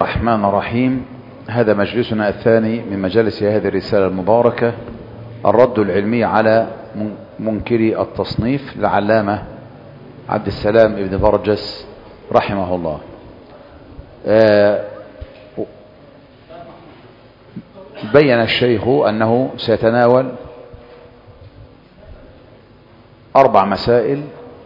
الرحمن الرحيم. هذا مجلسنا الثاني من مجالس هذه الرسالة المباركة، الرد العلمي على منكري التصنيف للعلامة عبد السلام ابن برجس رحمه الله. بين الشيخ أنه سيتناول 4 مسائل،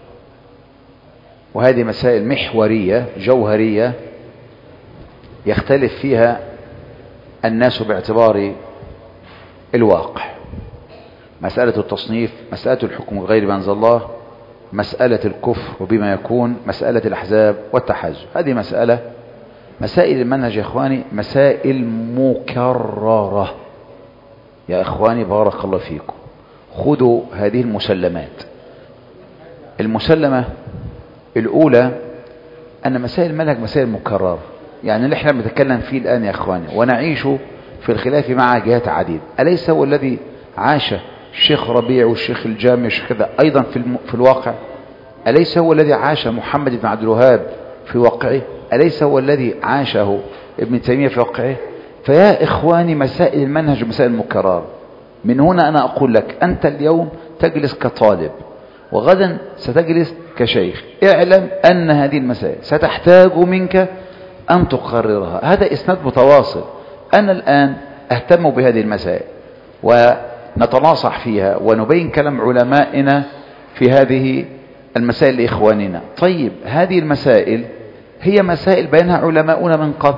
وهذه مسائل محورية جوهرية يختلف فيها الناس باعتبار الواقع: مسألة التصنيف، مسألة الحكم بغير ما أنزل الله، مسألة الكفر وبما يكون، مسألة الأحزاب والتحزب. هذه مسائل المنهج يا إخواني، مسائل مكررة يا إخواني. بارك الله فيكم. خذوا هذه المسلمات. المسلمة الأولى أن مسائل المنهج مسائل مكررة، يعني اللي احنا بنتكلم فيه الآن يا إخواني ونعيش في الخلاف مع جهات عديدة. أليس هو الذي عاش الشيخ ربيع والشيخ الجامع والشيخ كذا أيضا في الواقع؟ أليس هو الذي عاش محمد بن عبد الوهاب في واقعه؟ أليس هو الذي عاشه ابن تيمية في واقعه؟ فيا إخواني مسائل المنهج مسائل مكررة. من هنا أنا أقول لك: أنت اليوم تجلس كطالب وغدا ستجلس كشيخ. اعلم أن هذه المسائل ستحتاج منك أن تقررها. هذا إسناد متواصل. أنا الآن أهتم بهذه المسائل ونتناصح فيها ونبين كلام علمائنا في هذه المسائل لإخواننا. طيب، هذه المسائل هي مسائل بينها علماؤنا من قبل.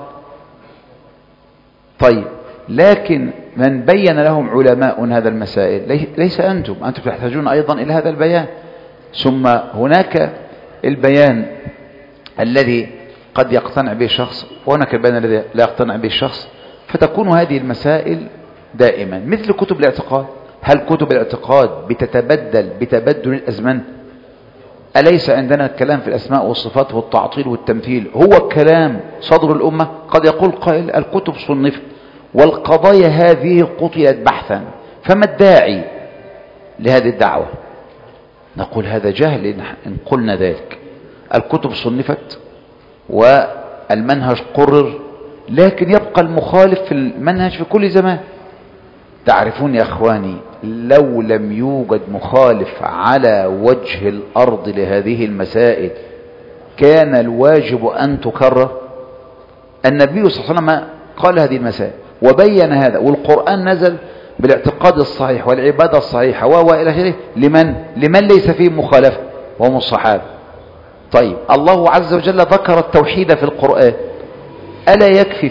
طيب، لكن من بين لهم علماء هذا المسائل ليس أنتم تحتاجون أيضا إلى هذا البيان. ثم هناك البيان الذي قد يقتنع به شخص، وهناك البيان الذي لا يقتنع به الشخص، فتكون هذه المسائل دائما مثل كتب الاعتقاد. هل كتب الاعتقاد بتتبدل بتبدل الأزمان؟ أليس عندنا الكلام في الأسماء والصفات والتعطيل والتمثيل هو كلام صدر الأمة؟ قد يقول قائل: الكتب صنفت والقضايا هذه قتلت بحثا، فما الداعي لهذه الدعوة؟ نقول: هذا جهل إن قلنا ذلك. الكتب صنفت والمنهج قرر، لكن يبقى المخالف في المنهج في كل زمان. تعرفون يا أخواني، لو لم يوجد مخالف على وجه الأرض لهذه المسائل كان الواجب أن تكرر. النبي صلى الله عليه وسلم قال هذه المسائل وبين هذا، والقرآن نزل بالاعتقاد الصحيح والعبادة الصحيحة وإلى آخره. لمن ليس فيه مخالفة وهم الصحابة. طيب، الله عز وجل ذكر التوحيد في القرآن. ألا يكفي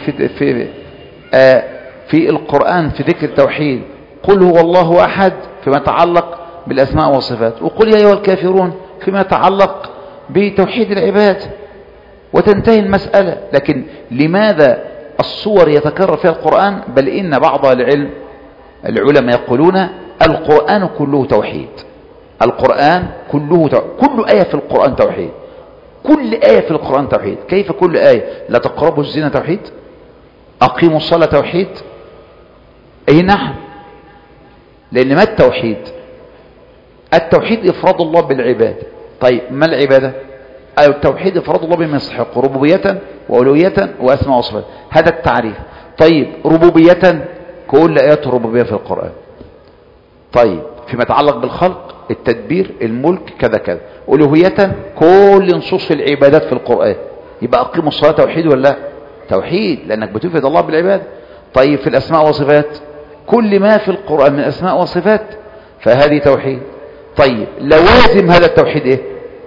في القرآن في ذكر التوحيد قل هو الله أحد فيما يتعلق بالأسماء والصفات، وقل يا أيها الكافرون فيما يتعلق بتوحيد العباد، وتنتهي المسألة. لكن لماذا الصور يتكرر فيها القرآن؟ بل إن بعض العلماء يقولون القرآن كله توحيد. القرآن كله توحيد. كل آية في القرآن توحيد. كل آية في القرآن توحيد. كيف كل آية؟ لا تقربوا الزنا توحيد، أقيموا الصلاة توحيد. أي نعم، لأن ما التوحيد؟ التوحيد إفراد الله بالعبادة. طيب، ما العبادة؟ التوحيد إفراد الله بما يستحق ربوبية وألوهية وأسماء وصفات. هذا التعريف. طيب، ربوبية كل آيات الربوبية في القرآن. طيب، فيما يتعلق بالخلق، التدبير، الملك، كذا كذا. ألوهية كل نصوص العبادات في القرآن. يبقى أقيموا الصلاة توحيد ولا لا؟ توحيد، لأنك بتفرد الله بالعبادة. طيب، في الأسماء والصفات كل ما في القرآن من أسماء وصفات فهذه توحيد. طيب، لوازم هذا التوحيد إيه؟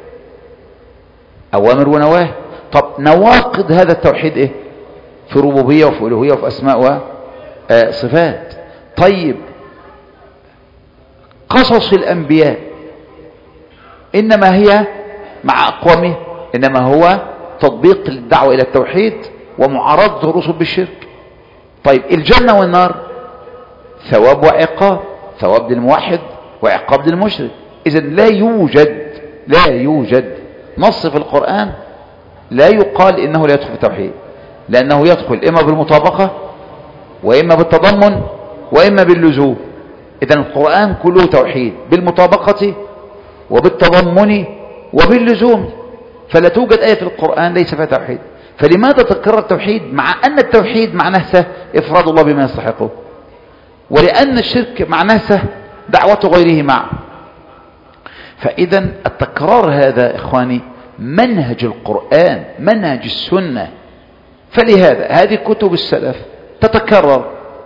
أوامر ونواهي. طب نواقض هذا التوحيد إيه؟ في ربوبية وفي ألوهية وفي أسماء وصفات. طيب، قصص الأنبياء إنما هي مع أقوامه إنما هو تطبيق الدعوة إلى التوحيد ومعارضة الرسل بالشرك. طيب، الجنة والنار ثواب وعقاب، ثواب للموحد وعقاب للمشرك. إذن لا يوجد نص في القرآن لا يقال إنه لا يدخل في التوحيد، لأنه يدخل إما بالمطابقة وإما بالتضمن وإما باللزوم. إذن القرآن كله توحيد بالمطابقة وبالتضمن وباللزوم. فلا توجد آية في القرآن ليس فيها توحيد. فلماذا تكرر التوحيد مع أن التوحيد معناه إفراد الله بما يستحقه، ولأن الشرك معناه دعوة غيره معه. فإذا التكرار هذا إخواني منهج القرآن، منهج السنة. فلهذا هذه كتب السلف تتكرر،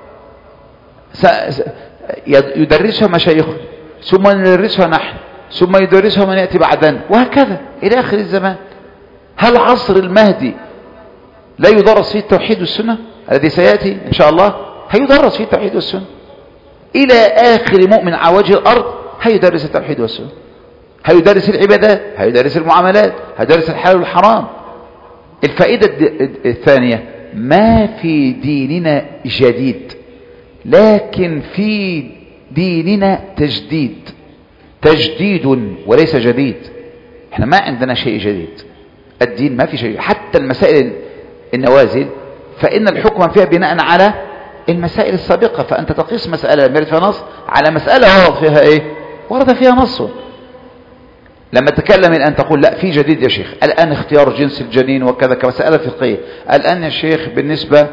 يدرسها مشايخ، ثم ندرسها نحن، ثم يدرسها من يأتي بعدنا، وهكذا إلى آخر الزمان. هل عصر المهدي لا يدرس فيه التوحيد والسنة الذي سيأتي إن شاء الله؟ هيدرس فيه التوحيد والسنة إلى آخر مؤمن على وجه الأرض. هيدرس التوحيد والسنة، هيدرس العبادات، هيدرس المعاملات، هيدرس الحلال والحرام. الفائدة الثانية: ما في ديننا جديد، لكن في ديننا تجديد وليس جديد. احنا ما عندنا شيء جديد، الدين ما في شيء. حتى المسائل النوازل فإن الحكم فيها بناء على المسائل السابقة، فأنت تقيس مسألة لم يرد فيها نص على مسألة ورد فيها ايه؟ ورد فيها نص. لما تكلم الآن تقول لا في جديد يا شيخ، الآن اختيار جنس الجنين وكذا كمسألة فقهية، الآن يا شيخ بالنسبة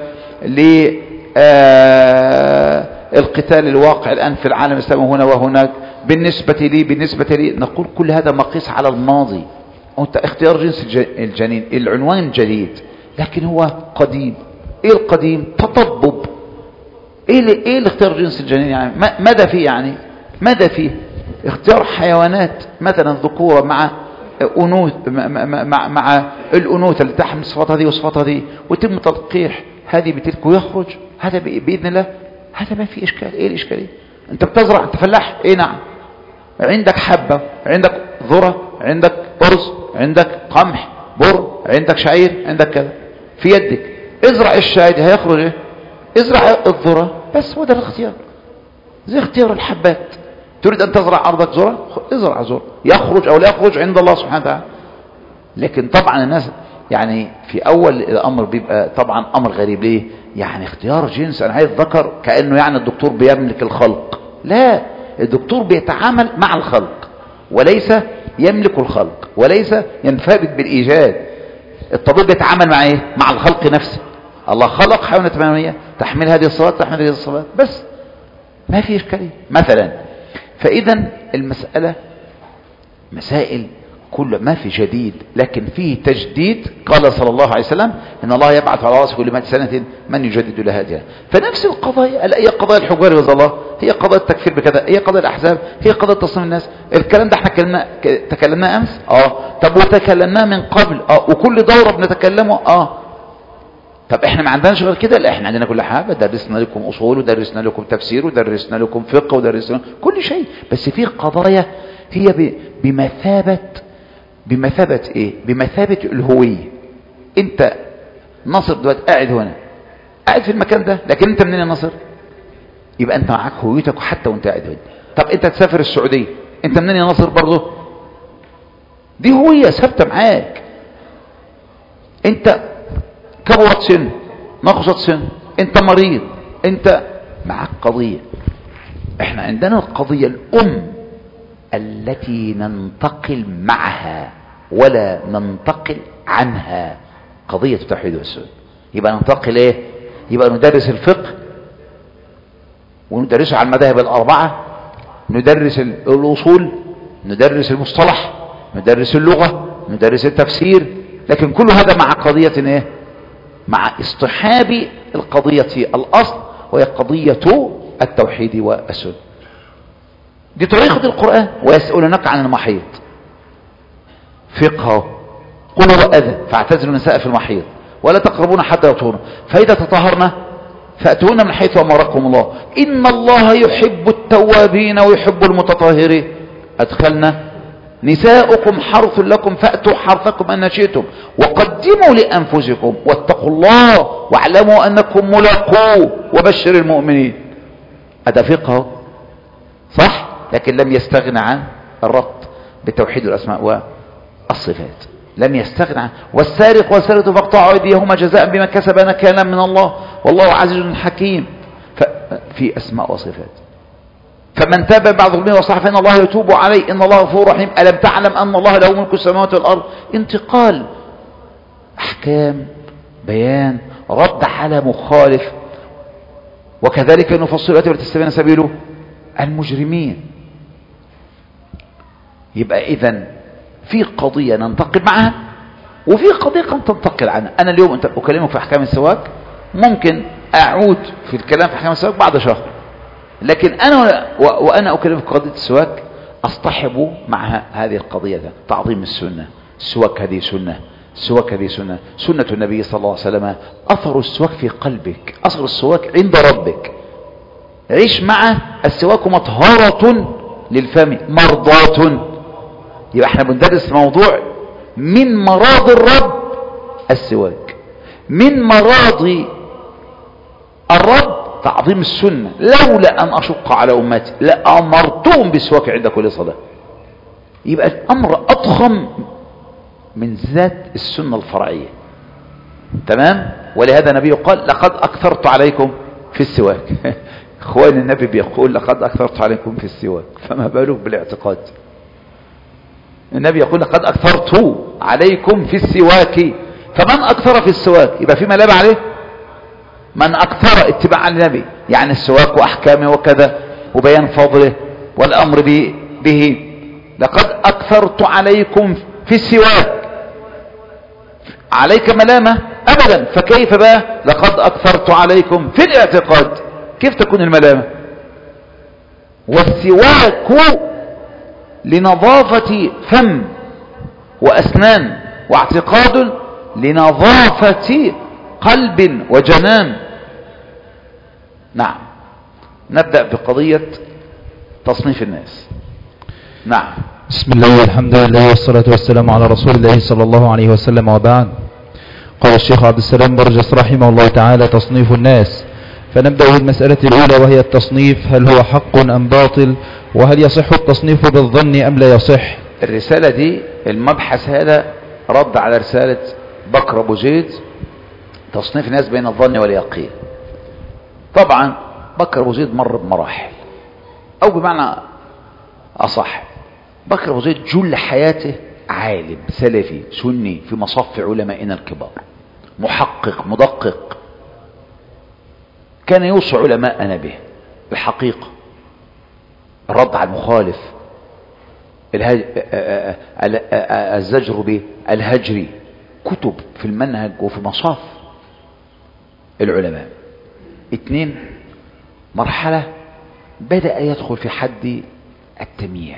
للقتال الواقع الآن في العالم الإسلامي هنا وهناك، بالنسبة لي نقول كل هذا مقيس على الماضي. أنت اختيار جنس الجنين العنوان جديد، لكن هو قديم. ايه القديم؟ تطبب. ايه الاختيار جنس الجنين يعني؟ ماذا فيه يعني؟ ماذا فيه؟ اختيار حيوانات مثلا ذكورة مع أنوث، مع الأنوثة اللي تحمل صفات هذه وصفات هذه، ويتم تلقيح هذه بتلك ويخرج هذا بإذن الله. هذا ما في إشكال. إيه الإشكالية؟ أنت بتزرع، أنت فلاح، إيه نعم، عندك حبة، عندك ذرة، عندك أرز، عندك قمح، بر، عندك شعير، عندك كذا في يدك. ازرع الشعير هيخرج إيه؟ ازرع الذرة بس. هو ده الاختيار، زي اختيار الحبات. تريد أن تزرع أرضك ذرة، ازرع ذرة، يخرج أو لا يخرج عند الله سبحانه وتعالى. لكن طبعا الناس يعني في أول الأمر بيبقى طبعا أمر غريب. ليه؟ يعني اختيار جنس، أنا عايز ذكر، كأنه يعني الدكتور بيملك الخلق. لا، الدكتور بيتعامل مع الخلق وليس يملك الخلق، وليس ينفرد بالإيجاد. الطبيب بيتعامل مع ايه؟ مع الخلق نفسه. الله خلق حيوانات منوية تحمل هذه الصفات، تحمل هذه الصفات، بس ما في إشكالية مثلا. فإذا المسألة مسائل كل ما في جديد، لكن فيه تجديد. قال صلى الله عليه وسلم إن الله يبعث على رأس كل 100 سنة من يجدد لها دينها. فنفس القضايا، هي قضايا الحجار رضا الله، هي قضايا التكفير بكذا، هي قضايا الأحزاب، هي قضايا تصميم الناس. الكلام ده احنا تكلمناه أمس، طب وتكلمناه من قبل، وكل دورة بنتكلمه، طب احنا ما عندناش غير كده؟ لا، احنا عندنا كل حاجه. درسنا لكم اصول، ودرسنا لكم تفسير، ودرسنا لكم فقه، ودرسنا كل شيء. بس في قضايا هي بمثابه ايه؟ بمثابه الهويه. انت ناصر دلوقتي قاعد هنا، قاعد في المكان ده، لكن انت منين يا ناصر؟ يبقى انت معاك هويتك حتى وانت قاعد هنا. طب انت تسافر السعوديه، انت منين يا ناصر برضه؟ دي هويه ثابته معاك. انت كبرت سن، نقصت سن، انت مريض، انت معك قضية. احنا عندنا القضية الأم التي ننتقل معها ولا ننتقل عنها، قضية التوحيد والسنة. يبقى ننتقل ايه؟ يبقى ندرس الفقه وندرسه على المذاهب الأربعة، ندرس الأصول، ندرس المصطلح، ندرس اللغة، ندرس التفسير، لكن كل هذا مع قضية ايه؟ مع اصطحاب القضية الأصل، وهي قضية التوحيد والسنة. دي طريقة القرآن. ويسألونك عن المحيض، فقه، قل هو أذى فاعتزلوا النساء في المحيض ولا تقربون حتى يطهرن فإذا تطهرن فأتوهن من حيث أمركم الله إن الله يحب التوابين ويحب المتطهرين. أدخلنا نساؤكم حرث لكم فأتوا حرثكم أن شئتم وقدموا لأنفسكم واتقوا الله واعلموا أنكم ملاقوه وبشر المؤمنين. هذا فقه صح، لكن لم يستغنى عن الربط بتوحيد الأسماء والصفات، لم يستغنى عن والسارق والسارقة فاقطعوا أيديهما جزاء بما كسبا نكالا من الله والله عزيز حكيم. في أسماء وصفات. فمن تاب بعد ظلمه وصح فإن الله يتوب عليه إن الله غفور رحيم. ألم تعلم أن الله له ملك السماوات والأرض. انتقال أحكام بيان، رد على مخالف. وكذلك نفصل الآيات ولتستبين سبيل المجرمين. يبقى إذن في قضية ننتقل معها وفي قضية قد تنتقل عنها. أنا اليوم أنت أكلمك في أحكام السواك، ممكن أعود في الكلام في أحكام السواك بعد شهر، لكن أنا وأنا أكلمك في قضية السواك أصطحب معها هذه القضية، تعظيم السنة. السواك هذه سنة، السواك هذه سنة، سنة النبي صلى الله عليه وسلم. أثر السواك في قلبك، أثر السواك عند ربك. عيش مع السواك مطهرة للفم مرضاة. يبقى احنا بندرس موضوع من مراض الرب السواك، من مراض الرب تعظيم السنة. لولا أن أشق على أمتي لأمرتهم بالسواك عند كل صلاة. يبقى الأمر أضخم من ذات السنة الفرعية. تمام. ولهذا النبي قال لقد أكثرت عليكم في السواك. اخوان النبي بيقول لقد أكثرت عليكم في السواك، فما بالك بالاعتقاد. النبي يقول لقد أكثرت عليكم في السواك، فمن أكثر في السواك يبقى في ملام عليه. من أكثر اتباعا للنبي، يعني السواك وأحكامه وكذا وبيان فضله والأمر به. لقد أكثرت عليكم في السواك، عليك ملامة أبدا. فكيف بقى لقد أكثرت عليكم في الاعتقاد؟ كيف تكون الملامة؟ والسواك لنظافة فم وأسنان، واعتقاد لنظافة قلب وجنان. نعم. نبدأ بقضية تصنيف الناس. نعم. بسم الله والحمد لله والصلاة والسلام على رسول الله صلى الله عليه وسلم، وبعد. قال الشيخ عبد السلام برجس رحمه الله تعالى: تصنيف الناس. فنبدأ بالمسألة الأولى، وهي التصنيف، هل هو حق أم باطل؟ وهل يصح التصنيف بالظن أم لا يصح؟ الرسالة دي المبحث هذا رد على رسالة بكر أبو زيد، تصنيف الناس بين الظن واليقين. طبعا بكر أبو زيد مر بمراحل، أو بمعنى أصح بكر أبو زيد جل حياته عالم سلفي سني في مصف علمائنا الكبار، محقق مدقق، كان يوصي علماءنا به الحقيقة، الرد على المخالف، الزجر به، الهجري، كتب في المنهج وفي مصاف العلماء. 2، مرحلة بدأ يدخل في حد التمييع،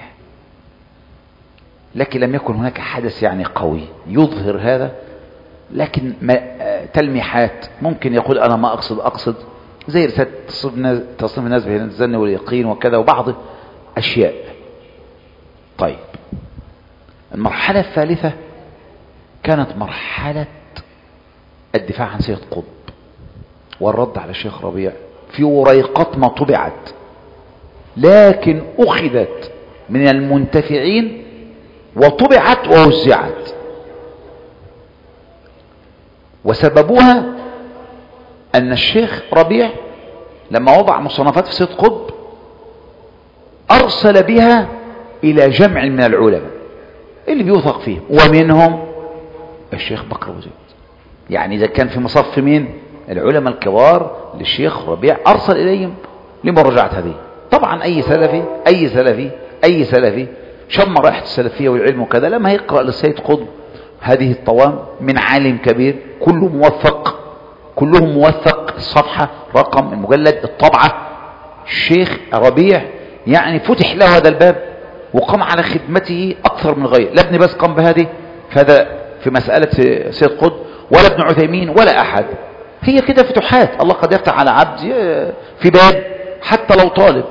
لكن لم يكن هناك حدث يعني قوي يظهر هذا، لكن تلميحات. ممكن يقول أنا ما أقصد زي رسالة تصنيف الناس بين الظن واليقين وكذا، وبعض أشياء. طيب، المرحلة الثالثة كانت مرحلة الدفاع عن سيد قطب والرد على الشيخ ربيع في وريقات ما طبعت، لكن أخذت من المنتفعين وطبعت ووزعت، وسببها أن الشيخ ربيع لما وضع مصنفات في سيد قطب أرسل بها إلى جمع من العلماء اللي بيوثق فيه، ومنهم الشيخ بكر أبو زيد. يعني إذا كان في مصف مين؟ العلماء الكبار للشيخ ربيع، أرسل إليهم لمراجعة هذه. طبعا أي سلفي شم رائحة السلفية والعلم وكذا لما يقرأ للسيد قطب هذه الطوام من عالم كبير، كلهم موثق، الصفحة، رقم المجلد، الطبعة. الشيخ ربيع يعني فتح له هذا الباب وقام على خدمته أكثر من غيره. لا ابن باز قام بهذه، هذا في مسألة سيد قطب، ولا ابن عثيمين ولا أحد. هي كده فتوحات، الله قد يفتح على عبد في باب حتى لو طالب.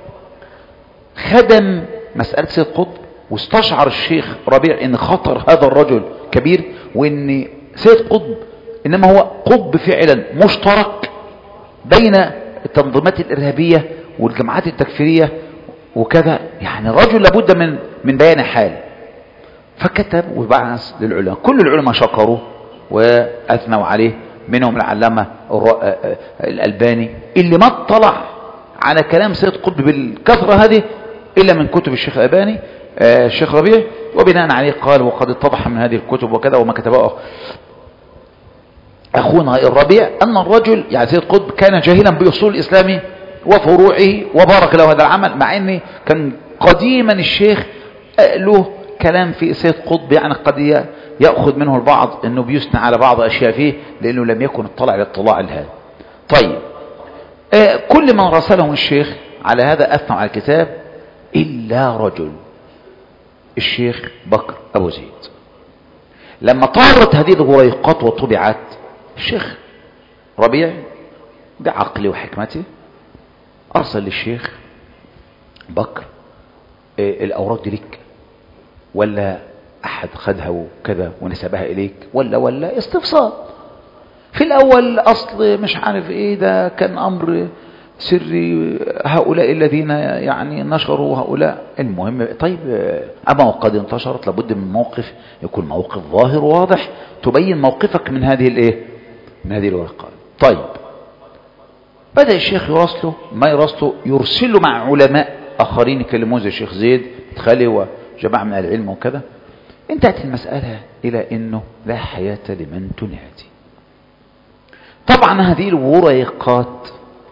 خدم مسألة سيد قطب، واستشعر الشيخ ربيع ان خطر هذا الرجل كبير، وان سيد قطب انما هو قطب فعلا مشترك بين التنظيمات الارهابية والجماعات التكفيرية وكذا، يعني رجل لابد من بيان حال. فكتب وبعث للعلماء، كل العلماء شكروا واثنوا عليه، منهم العلامة الألباني اللي ما اطلع على كلام سيد قطب بالكثرة هذه إلا من كتب الشيخ الألباني الشيخ ربيع، وبناء عليه قال وقد اتضح من هذه الكتب وكذا وما كتبه أخونا الربيع أن الرجل يعني سيد قطب كان جاهلا بأصول الإسلام وفروعه وبارك له هذا العمل، مع أن كان قديما الشيخ له كلام في سيد قطب يعني قد يأخذ منه البعض أنه بيثنى على بعض أشياء فيه لأنه لم يكن اطلع الاطلاع لهذا. طيب كل من راسله الشيخ على هذا أثنى على الكتاب إلا رجل، الشيخ بكر أبو زيد. لما طارت هذه الغريقات وطبعت، الشيخ ربيع بعقله وحكمته أرسل للشيخ بكر الأوراق دي لك، ولا أحد خدها وكذا ونسبها إليك، ولا استفسار. في الأول أصل مش عارف إيه، ده كان أمر سري هؤلاء الذين يعني نشروا هؤلاء. المهم طيب أما وقد انتشرت لابد من موقف يكون موقف ظاهر وواضح تبين موقفك من هذه الايه، من هذه الورقات. طيب بدأ الشيخ يراسله، ما يراسله يرسله مع علماء آخرين يكلموه زي الشيخ زيد مدخلي وجماعة من العلم وكذا. انتهت المسألة إلى أنه لا حياة لمن تنادي. طبعا هذه الورقات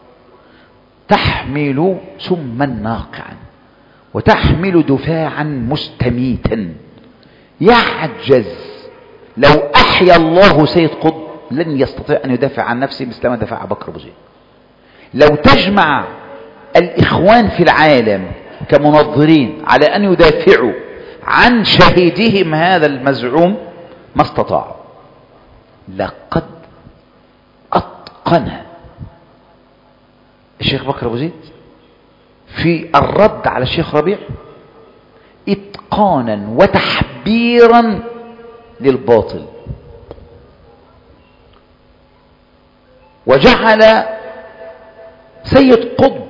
تحمل سما ناقعا وتحمل دفاعا مستميتا يعجز، لو أحيا الله سيد قطب لن يستطيع أن يدافع عن نفسه مثل ما دفع بكر أبو زيد. لو تجمع الإخوان في العالم كمنظرين على أن يدافعوا عن شهيدهم هذا المزعوم ما استطاعوا. لقد أتقن الشيخ بكر أبو زيد في الرد على الشيخ ربيع إتقانا وتحبيرا للباطل، وجعل سيد قطب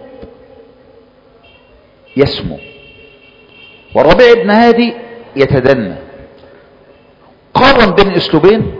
يسمو والربيع بن هادي يتدنى. قارن بين الاسلوبين،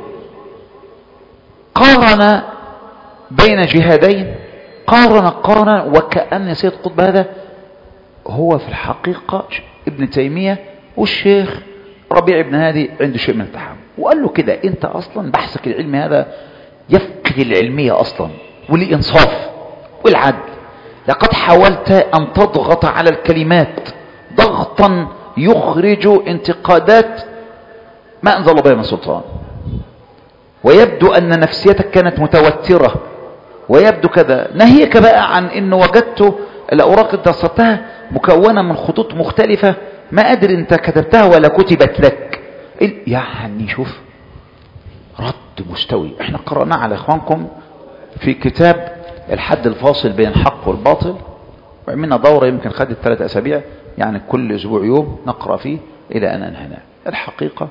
قارن بين جهادين، قارن وكأن سيد قطب هذا هو في الحقيقة ابن تيمية، والشيخ ربيع بن هادي عنده شيء من التحمل. وقال له كده انت اصلا بحثك العلمي هذا يفقد العلمية اصلا والانصاف والعدل. لقد حاولت ان تضغط على الكلمات ضغطا يخرج انتقادات ما انزل الله بها من سلطان، ويبدو ان نفسيتك كانت متوترة، ويبدو كذا. ناهيك بقى عن انه وجدت الاوراق اللي رصدتها مكونة من خطوط مختلفة ما ادري انت كتبتها ولا كتبت لك. يعني شوف رد مستوي. احنا قرأناه على اخوانكم في كتاب الحد الفاصل بين الحق والباطل، وعملنا دورة يمكن خدت 3 أسابيع، يعني كل اسبوع يوم نقرأ فيه الى ان انهينا. الحقيقة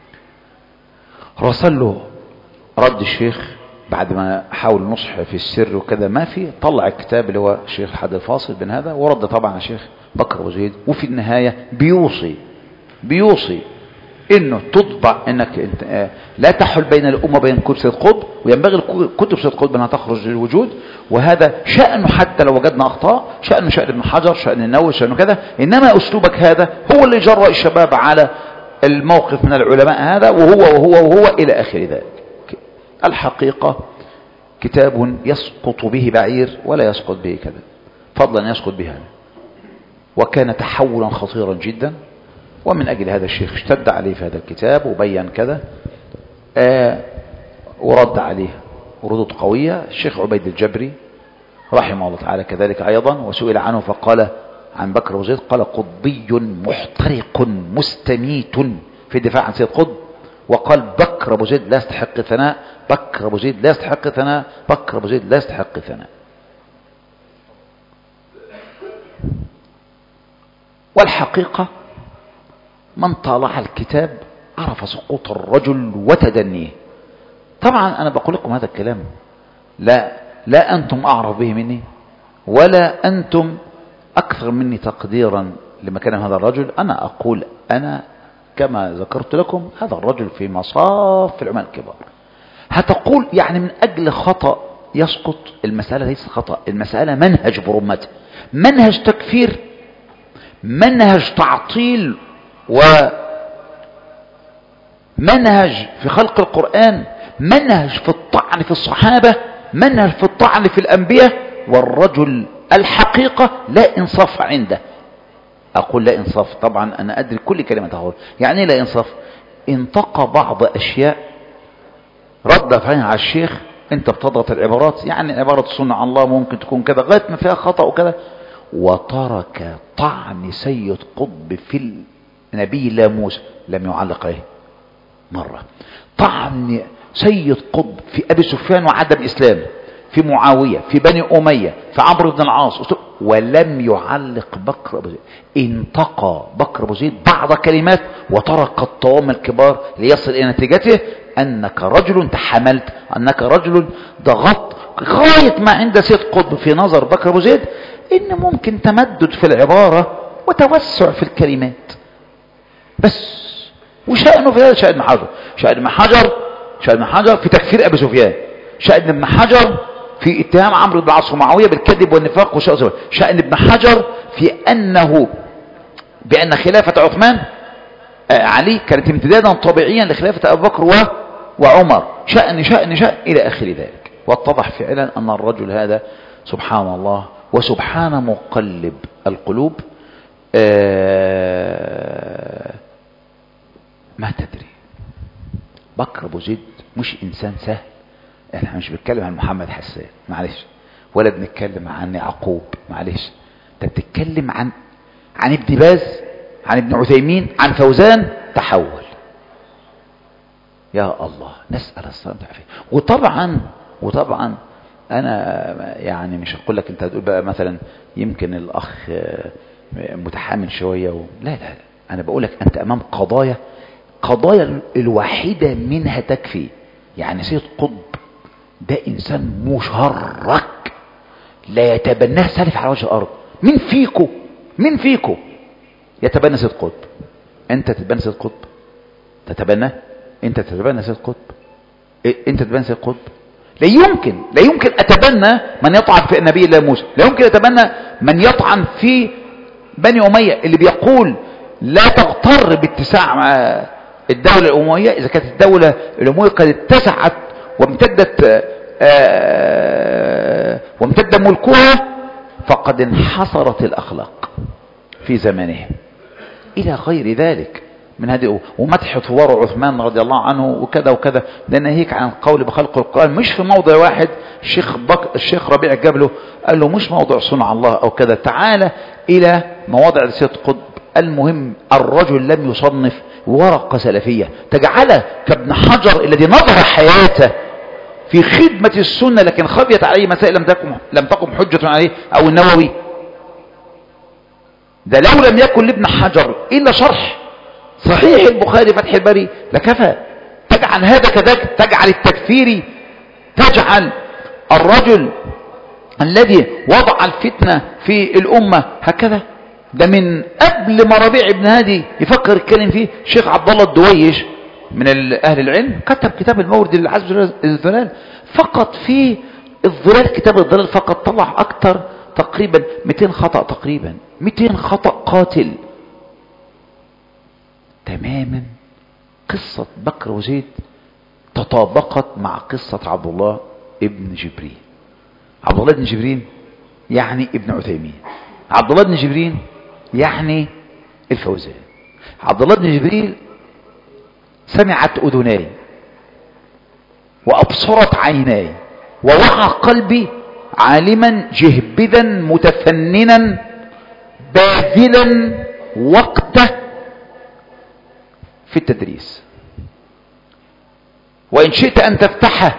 رسل له رد الشيخ بعد ما حاول نصح في السر وكذا ما في، طلع الكتاب اللي هو الشيخ الحد الفاصل بين هذا، ورد طبعا على الشيخ بكر أبو زيد. وفي النهاية بيوصي انه تطبع انك انت لا تحل بين الامه بين كتب سيد قطب، وينبغي كتب سيد قطب انها تخرج للوجود، وهذا شأنه حتى لو وجدنا اخطاء، شأن ابن حجر، شأن النووي، شأنه كذا. انما اسلوبك هذا هو اللي جرأ الشباب على الموقف من العلماء هذا، وهو الى اخر ذلك. الحقيقة كتاب يسقط به بعير ولا يسقط به كذا، فضلا يسقط به هذا. وكان تحولا خطيرا جدا، ومن أجل هذا الشيخ اشتد عليه في هذا الكتاب وبين كذا ورد عليه ردود قوية. الشيخ عبيد الجبري رحمه الله تعالى كذلك أيضا، وسئل عنه فقال عن بكر أبو زيد قال قطبي محترق مستميت في الدفاع عن سيد قطب، وقال بكر أبو زيد لا يستحق ثناء، بكر أبو زيد لا يستحق ثناء، بكر أبو زيد لا يستحق ثناء. والحقيقة من طالع الكتاب عرف سقوط الرجل وتدنيه. طبعا أنا بقول لكم هذا الكلام لا أنتم أعرف به مني، ولا أنتم أكثر مني تقديرا لمكان هذا الرجل. أنا أقول أنا كما ذكرت لكم هذا الرجل في مصاف العلماء الكبار. هتقول يعني من أجل خطأ يسقط؟ المسألة ليس خطأ، المسألة منهج برمته، منهج تكفير، منهج تعطيل، ومنهج في خلق القرآن، منهج في الطعن في الصحابة، منهج في الطعن في الأنبياء، والرجل الحقيقة لا إنصاف عنده. أقول لا إنصاف، طبعا أنا أدري كل كلمة تقول يعني إيه لا إنصاف. انتقى بعض أشياء رد فعلها على الشيخ، أنت بتضغط العبارات، يعني عبارة صنع الله ممكن تكون كذا لغاية ما فيها خطأ وكذا، وترك طعن سيد قطب في النبي الله موسى، لم يعلق عليه مرة. طعن سيد قطب في أبي سفيان وعدم إسلامه، في معاوية، في بني أمية، في عمرو بن العاص، ولم يعلق بكر أبو زيد. انتقى بكر أبو زيد بعض كلمات وترك الطوام الكبار ليصل إلى نتيجته أنك رجل تحملت، أنك رجل ضغطت غاية ما عند سيد قطب في نظر بكر أبو زيد إن ممكن تمدد في العبارة وتوسع في الكلمات بس. وشأنه في هذا شأن ابن حجر، شأن ابن حجر في تكفير أبي سفيان، شأن ابن حجر في اتهام عمرو بن العاص ومعاوية بالكذب والنفاق، شأن ابن حجر في أنه بأن خلافة عثمان علي كانت امتدادا طبيعيا لخلافة أبو بكر وعمر، شأن إلى آخر ذلك. واتضح فعلا أن الرجل هذا سبحان الله وسبحان مقلب القلوب ما تدري. بكر أبو زيد مش إنسان سهل، احنا مش بنتكلم عن محمد حسان معلش، ولا بنتكلم عن يعقوب معلش، انت بتتكلم عن ابن باز، عن ابن عثيمين، عن فوزان، تحول. يا الله، نسأل السلامة والعافية. وطبعا انا يعني مش هقول لك انت هتقول بقى مثلا يمكن الاخ متحامل شوية لا انا بقول لك انت امام قضايا الواحدة منها تكفي. يعني سيد قطب ده انسان مشرك لا يتبناه سالف على وجه الارض. مين فيكو يتبنى سيد قطب؟ انت تتبنى سيد قطب؟ تتبناه؟ انت تتبنى سيد قطب؟ انت تتبنى سيد قطب؟ لا يمكن اتبنى من يطعن في النبي الله موسى، لا يمكن اتبنى من يطعن في بني اميه اللي بيقول لا تغتر باتساع الدولة الأموية. إذا كانت الدولة الأموية قد اتسعت وامتد ملكها فقد انحصرت الأخلاق في زمانه إلى غير ذلك من هذه. ومدح ثوار عثمان رضي الله عنه وكذا ده ناهيك عن القول بخلق القرآن مش في موضع واحد. الشيخ ربيع جابله قال له مش موضع صنع الله أو كذا، تعالى إلى مواضع سيد قطب. المهم الرجل لم يصنف ورقة سلفية تجعله كابن حجر الذي نظر حياته في خدمة السنة لكن خفيت عليه مسائل لم تقم حجة عليه، أو النووي ده لو لم يكن لابن حجر إلا شرح صحيح البخاري فتح الباري لكفى. تجعل هذا كذلك، تجعل التكفيري، تجعل الرجل الذي وضع الفتنة في الأمة هكذا. ده من قبل ما ربيع بن هادي يفكر يتكلم فيه الشيخ عبد الله الدويش من أهل العلم كتب كتاب المورد للعزب الظلال. فقط في الظلال، كتاب الظلال فقط طلع أكثر تقريبا 200 خطأ، تقريبا 200 خطأ قاتل تماما. قصة بكر وزيد تطابقت مع قصة عبد الله ابن جبرين. عبد الله بن جبرين يعني ابن عثيمين، عبد الله بن جبرين يعني الفوزان. عبد الله بن جبريل سمعت أذناي وأبصرت عيناي ووعى قلبي عالما جهبذا متفننا باذلا وقته في التدريس. وإن شئت أن تفتحها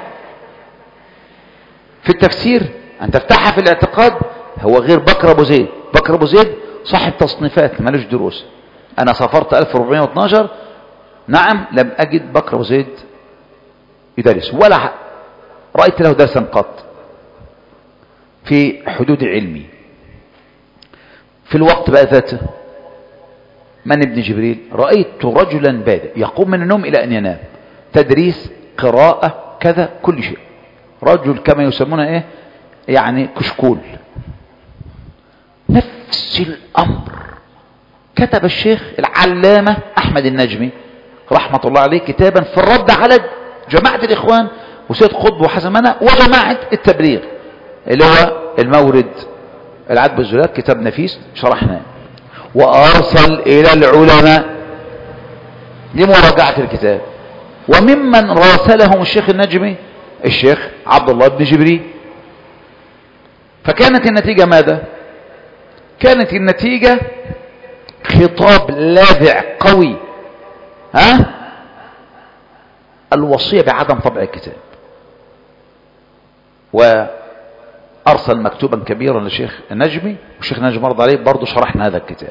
في التفسير، أن تفتحها في الاعتقاد، هو غير بكر أبو زيد. بكر أبو زيد صاحب تصنيفات مالوش دروس. أنا سافرت 1412 نعم لم أجد بكر أبو زيد يدرس ولا رأيت له درسا قط في حدود علمي. في الوقت بقى ذاته من ابن جبريل رأيت رجلا بادئ يقوم من النوم إلى أن ينام، تدريس، قراءة، كذا، كل شيء. رجل كما يسمونه ايه يعني كشكول. نفس الأمر كتب الشيخ العلامة أحمد النجمي رحمة الله عليه كتابا في الرد على جماعة الإخوان وسيد قطب وحسن منى وجماعة التبليغ اللي هو المورد العذب الزلال، كتاب نفيس شرحناه، وأرسل إلى العلماء لمراجعة الكتاب. وممن راسلهم الشيخ النجمي الشيخ عبد الله بن جبريل. فكانت النتيجة ماذا؟ كانت النتيجة خطاب لاذع قوي، الوصية بعدم طبع الكتاب. وأرسل مكتوبا كبيرا للشيخ النجمي، والشيخ النجمي مرض عليه برضو شرحنا هذا الكتاب،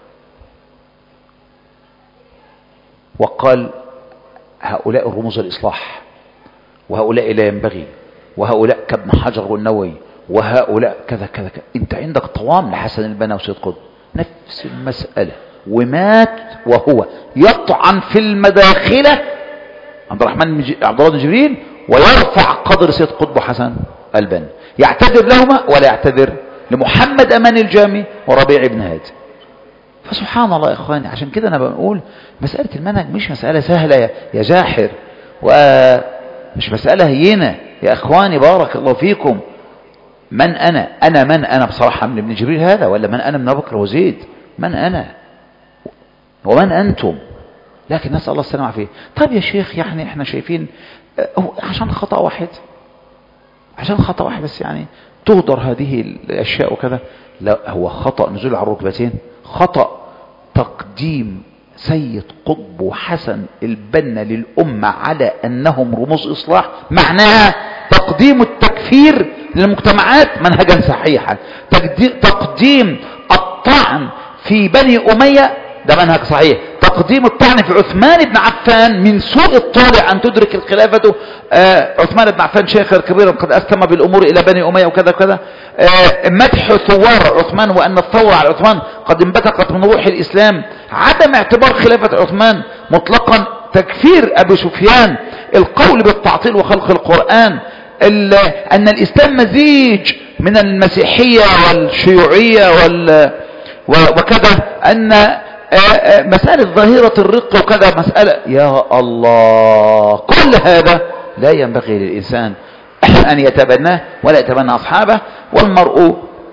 وقال هؤلاء الرموز الإصلاح، وهؤلاء لا ينبغي، وهؤلاء كابن حجر والنووي، وهؤلاء كذا كذا كذا. انت عندك طوام لحسن البنا وسيد قطب نفس المسألة، ومات وهو يطعن في المداخلة عبد الله بن جبريل، ويرفع قدر سيد قطب وحسن البنا، يعتذر لهما ولا يعتذر لمحمد أمان الجامي وربيع بن هادي. فسبحان الله يا إخواني، عشان كده أنا بقول مسألة المنهج مش مسألة سهلة يا جاحر، ومش مسألة هينة يا إخواني، بارك الله فيكم. من أنا بصراحة من ابن جبريل هذا، ولا من أنا من أبو بكر وزيد؟ من أنا ومن أنتم؟ لكن نسأل الله السلامة والعافية. طيب يا شيخ يعني احنا شايفين عشان خطأ واحد، عشان خطأ واحد بس يعني تهدر هذه الأشياء وكذا؟ لا، هو خطأ نزول على الركبتين، خطأ تقديم سيد قطب وحسن البنا للأمة على أنهم رموز إصلاح، معناها تقديم التكفير للمجتمعات منهجا صحيحا، تقديم الطعن في بني أمية ده منهج صحيح، تقديم الطعن في عثمان بن عفان من سوء الطالع أن تدرك الخلافة، عثمان بن عفان شيخا كبيرا قد أسلم بالأمور إلى بني أمية وكذا كذا، مدح ثوار عثمان وأن الثورة على عثمان قد انبثقت من روح الإسلام، عدم اعتبار خلافة عثمان مطلقا، تكفير أبي سفيان، القول بالتعطيل وخلق القرآن، أن الإسلام مزيج من المسيحية والشيوعية وكذا، أن مسألة ظاهرة الرق وكذا مسألة، يا الله، كل هذا لا ينبغي للإنسان أن يتبناه ولا يتبنى أصحابه. والمرء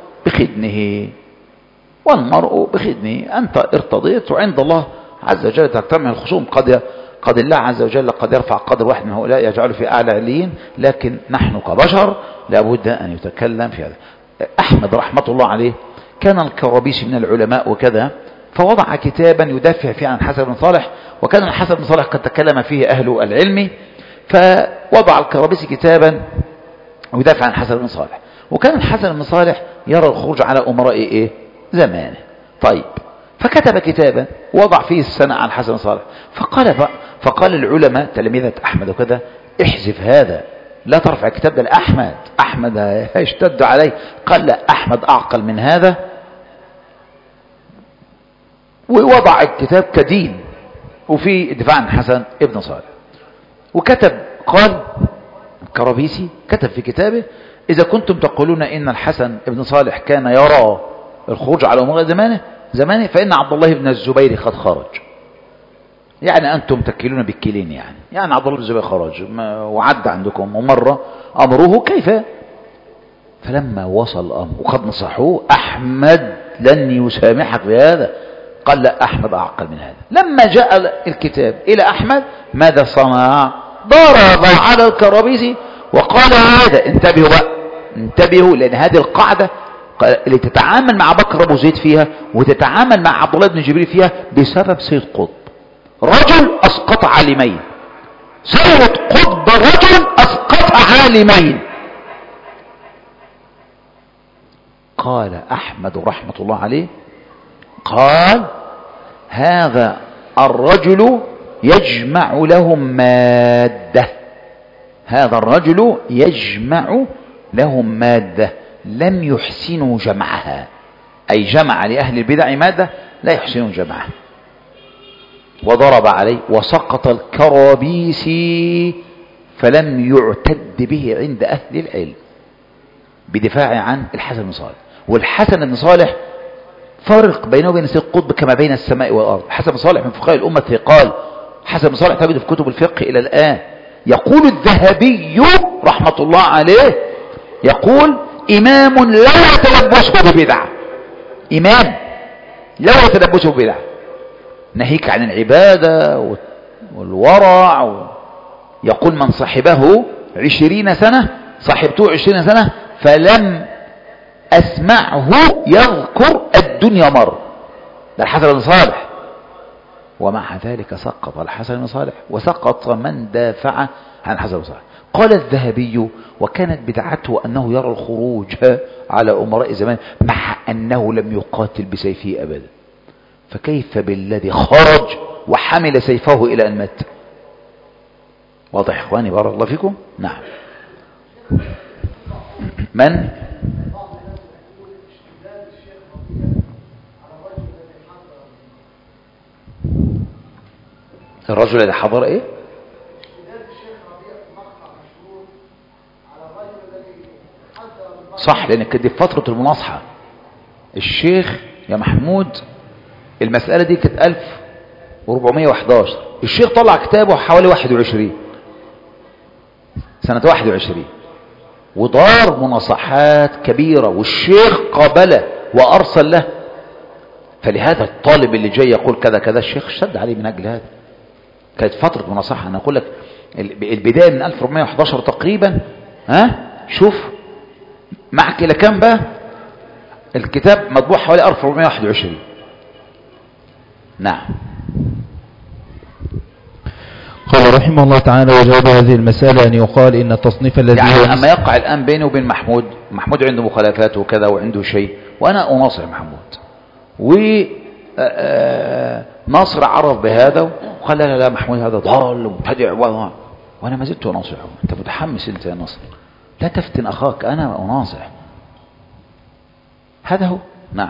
بخدنه أنت ارتضيت، وعند الله عز وجل تجتمع الخصوم. قد الله عز وجل قد يرفع قدر واحد من هؤلاء يجعله في أعلى عليين، لكن نحن كبشر لابد أن يتكلم في هذا. أحمد رحمة الله عليه كان الكرابيسي من العلماء وكذا، فوضع كتابا يدافع فيه عن حسن بن صالح، وكان الحسن بن صالح قد تكلم فيه أهل العلم، فوضع الكرابيسي كتابا يدافع عن حسن بن صالح، وكان الحسن بن صالح يرى الخروج على أمراء زمانه. طيب، فكتب كتابا وضع فيه السنة عن حسن بن صالح، فقال العلماء تلاميذة أحمد وكذا احذف هذا، لا ترفع الكتاب ده لأحمد هيشتد عليه. قال لا، أحمد أعقل من هذا، ووضع الكتاب كدين وفي الدفاع عن حسن ابن صالح. وكتب، قال الكرابيسي كتب في كتابه: إذا كنتم تقولون إن الحسن ابن صالح كان يرى الخروج على أمراء زمانه فإن عبد الله بن الزبير قد خرج. يعني أنتم تكلون بالكيلين، يعني عبد الله بن الزبير خرج وعد عندكم، ومرة أمره كيف. فلما وصل الأمر وقد نصحوه: أحمد لن يسامحك بهذا. قال لا، أحمد أعقل من هذا. لما جاء الكتاب إلى أحمد ماذا صنع؟ ضرب على الكرابيسي وقال: هذا انتبهوا بقى، انتبهوا، لأن هذه القاعدة اللي تتعامل مع بكر أبو زيد فيها وتتعامل مع عبد الله بن جبريل فيها بسبب سيد قطب. رجل أسقط عالمين، سيد قطب رجل أسقط عالمين. قال أحمد رحمة الله عليه، قال: هذا الرجل يجمع لهم مادة، هذا الرجل يجمع لهم مادة لم يحسنوا جمعها، أي جمع لأهل البدع مادة لا يحسنون جمعها. وضرب عليه، وسقط الكرابيسي فلم يعتد به عند أهل العلم بدفاع عن الحسن بن صالح. والحسن بن صالح فرق بينه وبين سيد قطب كما بين السماء والأرض. حسن بن صالح من فقهاء الأمة ثقال، حسن بن صالح تجد في كتب الفقه إلى الآن، يقول الذهبي رحمة الله عليه، يقول إمام لا يتلبسه ببدعة، إمام لا يتلبسه ببدعة، ناهيك عن العبادة والورع. يقول من صحبه 20 سنة، صحبته 20 سنة فلم أسمعه يذكر الدنيا مر. ده الحسن بن صالح، ومع ذلك سقط الحسن بن صالح وسقط من دافع عن الحسن بن صالح. قال الذهبي: وكانت بدعته أنه يرى الخروج على أمراء زمان مع أنه لم يقاتل بسيفه أبدا، فكيف بالذي خرج وحمل سيفه إلى أن مات؟ واضح إخواني بارك الله فيكم؟ نعم. من؟ الرجل الذي حضر ايه؟ صح، لان كانت دي فترة المناصحة. الشيخ يا محمود المسألة دي كانت 1411، الشيخ طلع كتابه حوالي 21 سنة 21، ودار مناصحات كبيرة والشيخ قابله وأرسل له. فلهذا الطالب اللي جاي يقول كذا كذا الشيخ اشتد عليه من أجل هذا. كانت فترة مناصحة. أنا أقول لك البداية من 1411 تقريبا. شوف معك إلى كم بقى؟ الكتاب مطبوع حوالي 1421. نعم. قال رحمه الله تعالى: وجواب هذه المسألة أن يقال إن التصنيف الذي يعني أما يقع الآن بيني وبين محمود عنده مخالفات وكذا وعنده شيء، وأنا أناصر محمود، وناصر عرف بهذا وقال لا محمود هذا ضال ومبتدع، وأنا ما زلت أناصره. أنت متحمس أنت يا ناصر، لا تفتن أخاك، أنا أناصر. هذا هو. نعم.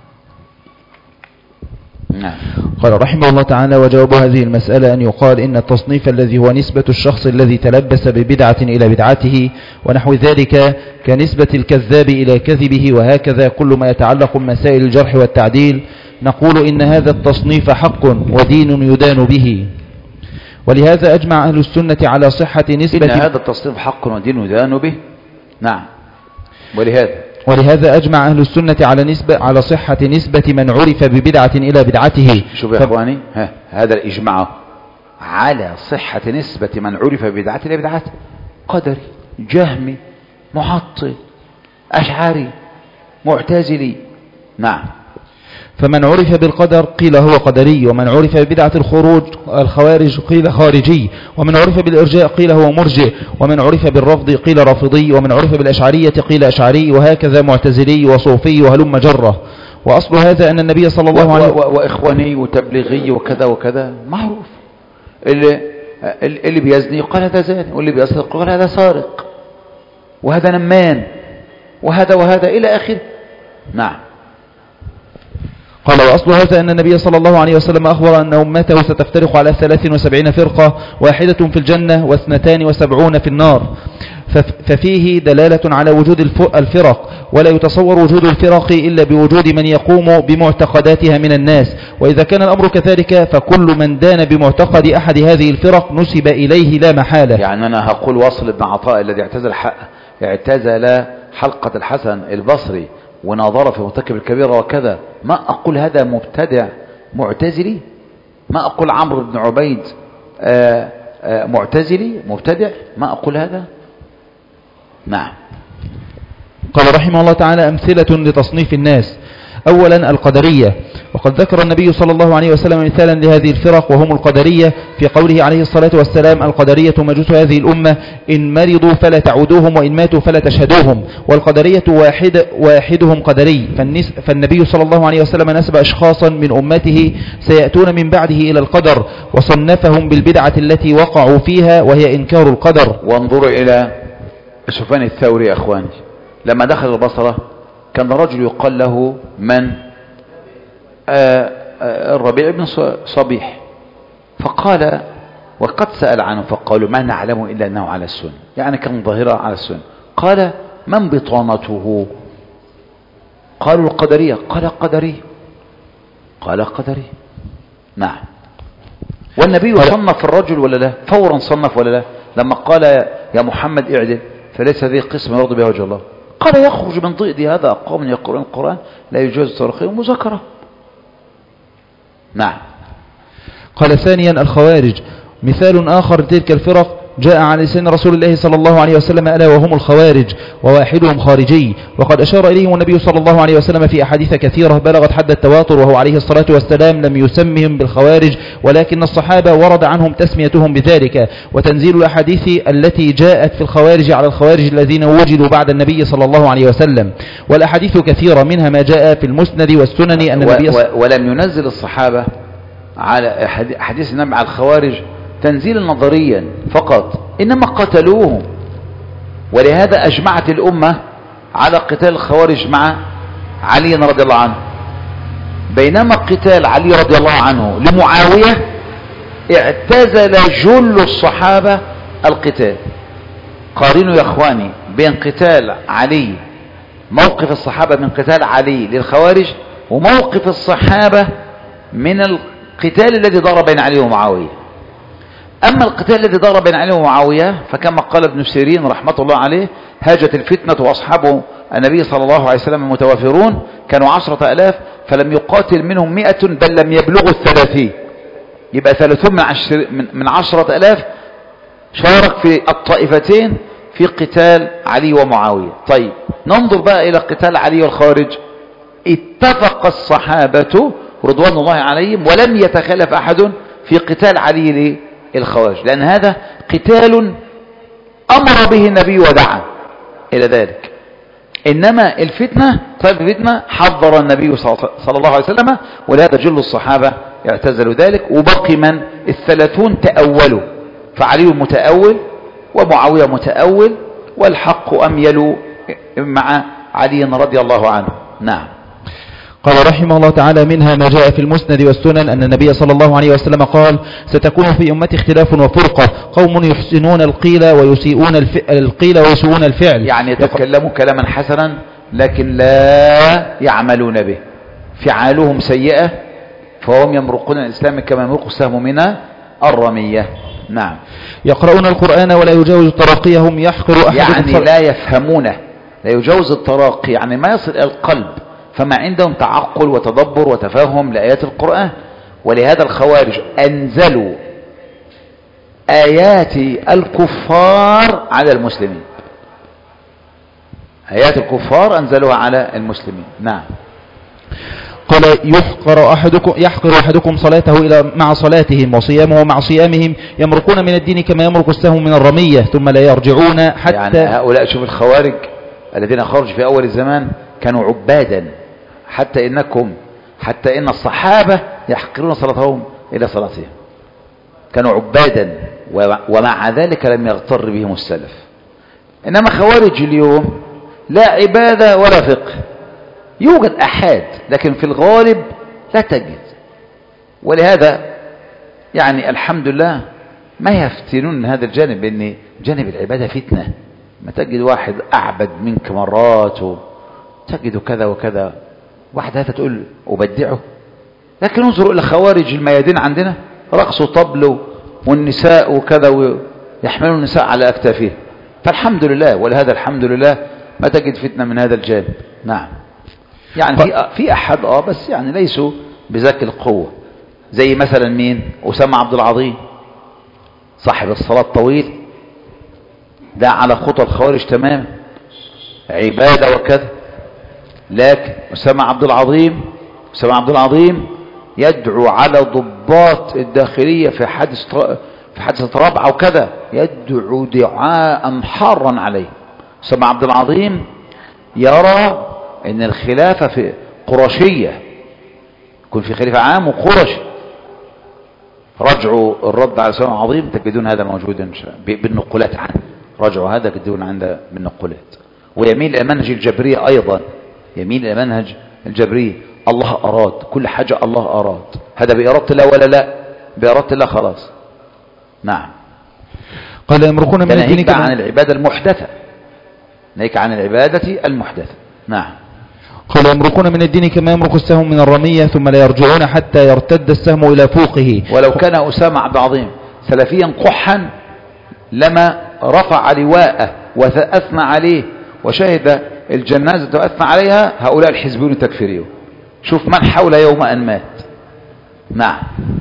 قال رحمه الله تعالى: وجواب هذه المسألة أن يقال إن التصنيف الذي هو نسبة الشخص الذي تلبس ببدعة إلى بدعته ونحو ذلك كنسبة الكذاب إلى كذبه، وهكذا كل ما يتعلق بمسائل الجرح والتعديل، نقول إن هذا التصنيف حق ودين يدان به. ولهذا أجمع أهل السنة على صحة نسبة إن هذا التصنيف حق ودين يدان به. نعم. ولهذا أجمع أهل السنة على صحة نسبة من عرف ببدعة إلى بدعته. شوف يا أخواني، هذا الإجماع على صحة نسبة من عرف ببدعة إلى بدعته. قدري، جهمي، معطل، أشعري، معتزلي. نعم. فمن عرف بالقدر قيل هو قدري، ومن عرف ببدعة الخوارج قيل خارجي، ومن عرف بالإرجاء قيل هو مرجئ، ومن عرف بالرفض قيل رافضي، ومن عرف بالأشعرية قيل أشعري، وهكذا معتزلي وصوفي وهلم جرة. وأصل هذا أن النبي صلى الله عليه وسلم وإخواني وتبليغي وكذا وكذا معروف. اللي بيزني قال هذا زاني، واللي بيسرق قال هذا سارق، وهذا نمان، وهذا إلى آخره. نعم. قال: وأصل هذا أن النبي صلى الله عليه وسلم أخبر أن أمته ستفترق على 73 فرقة، واحدة في الجنة و72 في النار، ففيه دلالة على وجود الفرق، ولا يتصور وجود الفرق إلا بوجود من يقوم بمعتقداتها من الناس. وإذا كان الأمر كذلك فكل من دان بمعتقد أحد هذه الفرق نسب إليه لا محالة. يعني أنا هقول وصل بن عطاء الذي اعتزل حلقة الحسن البصري ونظر في مرتكب الكبيرة وكذا، ما أقول هذا مبتدع معتزلي، ما أقول عمرو بن عبيد معتزلي مبتدع، ما أقول هذا. نعم. قال رحمه الله تعالى: أمثلة لتصنيف الناس. أولا القدرية، وقد ذكر النبي صلى الله عليه وسلم مثالا لهذه الفرق وهم القدرية في قوله عليه الصلاة والسلام: القدرية مجوس هذه الأمة، إن مرضوا فلا تعودوهم وإن ماتوا فلا تشهدوهم. والقدرية واحدهم قدري. فالنبي صلى الله عليه وسلم نسب أشخاصا من أمته سيأتون من بعده إلى القدر، وصنفهم بالبدعة التي وقعوا فيها وهي إنكار القدر. وانظروا إلى سفيان الثوري يا أخواني، لما دخل البصرة كان رجل يقال له من الربيع بن صبيح، فقال وقد سأل عنه فقالوا ما نعلم إلا أنه على السنة، يعني كان ظاهرة على السنة. قال من بطانته؟ قالوا القدرية. قال قدري. قال قدري. نعم. والنبي صنف الرجل ولا لا؟ فورا صنف ولا لا؟ لما قال يا محمد اعدل فليس هذه قسم يرضي بها وجه الله، قال يخرج من ضئد هذا أقوام يقرؤون القرآن لا يجوز ترقيهم مذاكرة. نعم. قال ثانيا الخوارج مثال آخر تلك الفرق جاء عن لسان رسول الله صلى الله عليه وسلم ألا وهم الخوارج وواحدهم خارجي، وقد أشار إليهم النبي صلى الله عليه وسلم في أحاديث كثيرة بلغت حد التواتر، وهو عليه الصلاة والسلام لم يسمهم بالخوارج ولكن الصحابة ورد عنهم تسميتهم بذلك. وتنزيل الأحاديث التي جاءت في الخوارج على الخوارج الذين وجدوا بعد النبي صلى الله عليه وسلم، والأحاديث كثيرة منها ما جاء في المسند والسنن أن النبي ولم ينزل الصحابة على حديث النبي على الخوارج تنزيلا نظريا فقط، إنما قتلوهم. ولهذا أجمعت الأمة على قتال الخوارج مع علي رضي الله عنه، بينما قتال علي رضي الله عنه لمعاوية اعتزل جل الصحابة القتال. قارنوا يا اخواني بين قتال علي، موقف الصحابة من قتال علي للخوارج، وموقف الصحابة من القتال الذي دار بين علي ومعاوية. أما القتال الذي دار بين علي ومعاوية فكما قال ابن سيرين رحمة الله عليه هاجت الفتنة وأصحاب النبي صلى الله عليه وسلم متوافرون، كانوا 10,000 فلم يقاتل منهم 100 بل لم يبلغوا 30، يبقى 30 من 10,000 شارك في الطائفتين في قتال علي ومعاوية. طيب ننظر بقى إلى قتال علي والخوارج. اتفق الصحابة رضوان الله عليهم ولم يتخلف أحد في قتال علي للخوارج، لأن هذا قتال أمر به النبي ودعا إلى ذلك. إنما الفتنة طيب الفتنة حذر النبي صلى الله عليه وسلم، ولهذا جل الصحابة اعتزلوا ذلك، وبقي من 30 تأولوا، فعلي متأول ومعاوية متأول والحق أميل مع علي رضي الله عنه. نعم. قال رحمه الله تعالى منها ما جاء في المسند والسنن أن النبي صلى الله عليه وسلم قال ستكون في أمتي اختلاف وفرقة، قوم يحسنون القيل ويسيئون الفعل، يعني يتكلموا كلاما حسنا لكن لا يعملون به، فعالهم سيئة فهم يمرقون الإسلام كما يمرق السهم من الرمية. نعم. يقرؤون القرآن ولا يجاوز تراقيهم يحقر أحدهم، يعني لا يفهمونه، لا يجاوز التراقي، يعني ما يصل إلى القلب، فما عندهم تعقل وتدبر وتفهم لآيات القرآن. ولهذا الخوارج أنزلوا آيات الكفار على المسلمين، آيات الكفار أنزلوها على المسلمين. نعم. قال يحقر أحدكم صلاته إلى مع صلاتهم وصيامه مع صيامهم، يمرقون من الدين كما يمرق السهم من الرمية ثم لا يرجعون حتى. يعني هؤلاء شوف الخوارج الذين خرجوا في أول الزمان كانوا عبادا، حتى إن الصحابة يحقرون صلاتهم إلى صلاتهم، كانوا عبادا ومع ذلك لم يغتر بهم السلف. إنما خوارج اليوم لا عبادة ولا فقه، يوجد أحد لكن في الغالب لا تجد. ولهذا يعني الحمد لله ما يفتنون هذا الجانب، لأن جانب العبادة فتنة، ما تجد واحد أعبد منك مرات تجد كذا وكذا، واحد هذا تقول أبدعه. لكن انظروا إلى خوارج الميادين عندنا، رقص طبل والنساء وكذا، ويحملون النساء على أكتافهم، فالحمد لله. ولهذا الحمد لله ما تجد فتنة من هذا الجانب. نعم. يعني في أحد بس يعني ليسوا بذاك القوة، زي مثلا مين؟ أسامة عبد العظيم صاحب الصلاة الطويل، ده على خطى الخوارج تمام، عبادة وكذا. لكن أسامة عبد العظيم يدعو على ضباط الداخلية في حادثة رابعة وكذا، يدعو دعاء حارا عليه. أسامة عبد العظيم يرى ان الخلافة في قرشية، يكون في خليفة عام وقرشي. رجعوا الرد على أسامة عظيم تجدون هذا موجودا بالنقولات عنه، رجعوا هذا تجدون عنده بالنقولات. ويميل إلى منهج الجبرية أيضا، يميل إلى منهج الجبرية، الله أراد كل حاجة، الله أراد، هذا بإرادة الله ولا لا؟ بإرادة الله خلاص. نعم. قال يمرقون من الدين عن العبادة المحدثة، ناهيك عن العبادة المحدثة. نعم. قال يمرقون من الدين كما يمرق السهم من الرمية ثم لا يرجعون حتى يرتد السهم إلى فوقه. ولو كان أسامة عبد العظيم سلفيا قحا لما رفع لواءه وأثنى عليه وشهد الجنازة وأثنى عليها هؤلاء الحزبيون التكفيريون. شوف من حول يوم أن مات. نعم.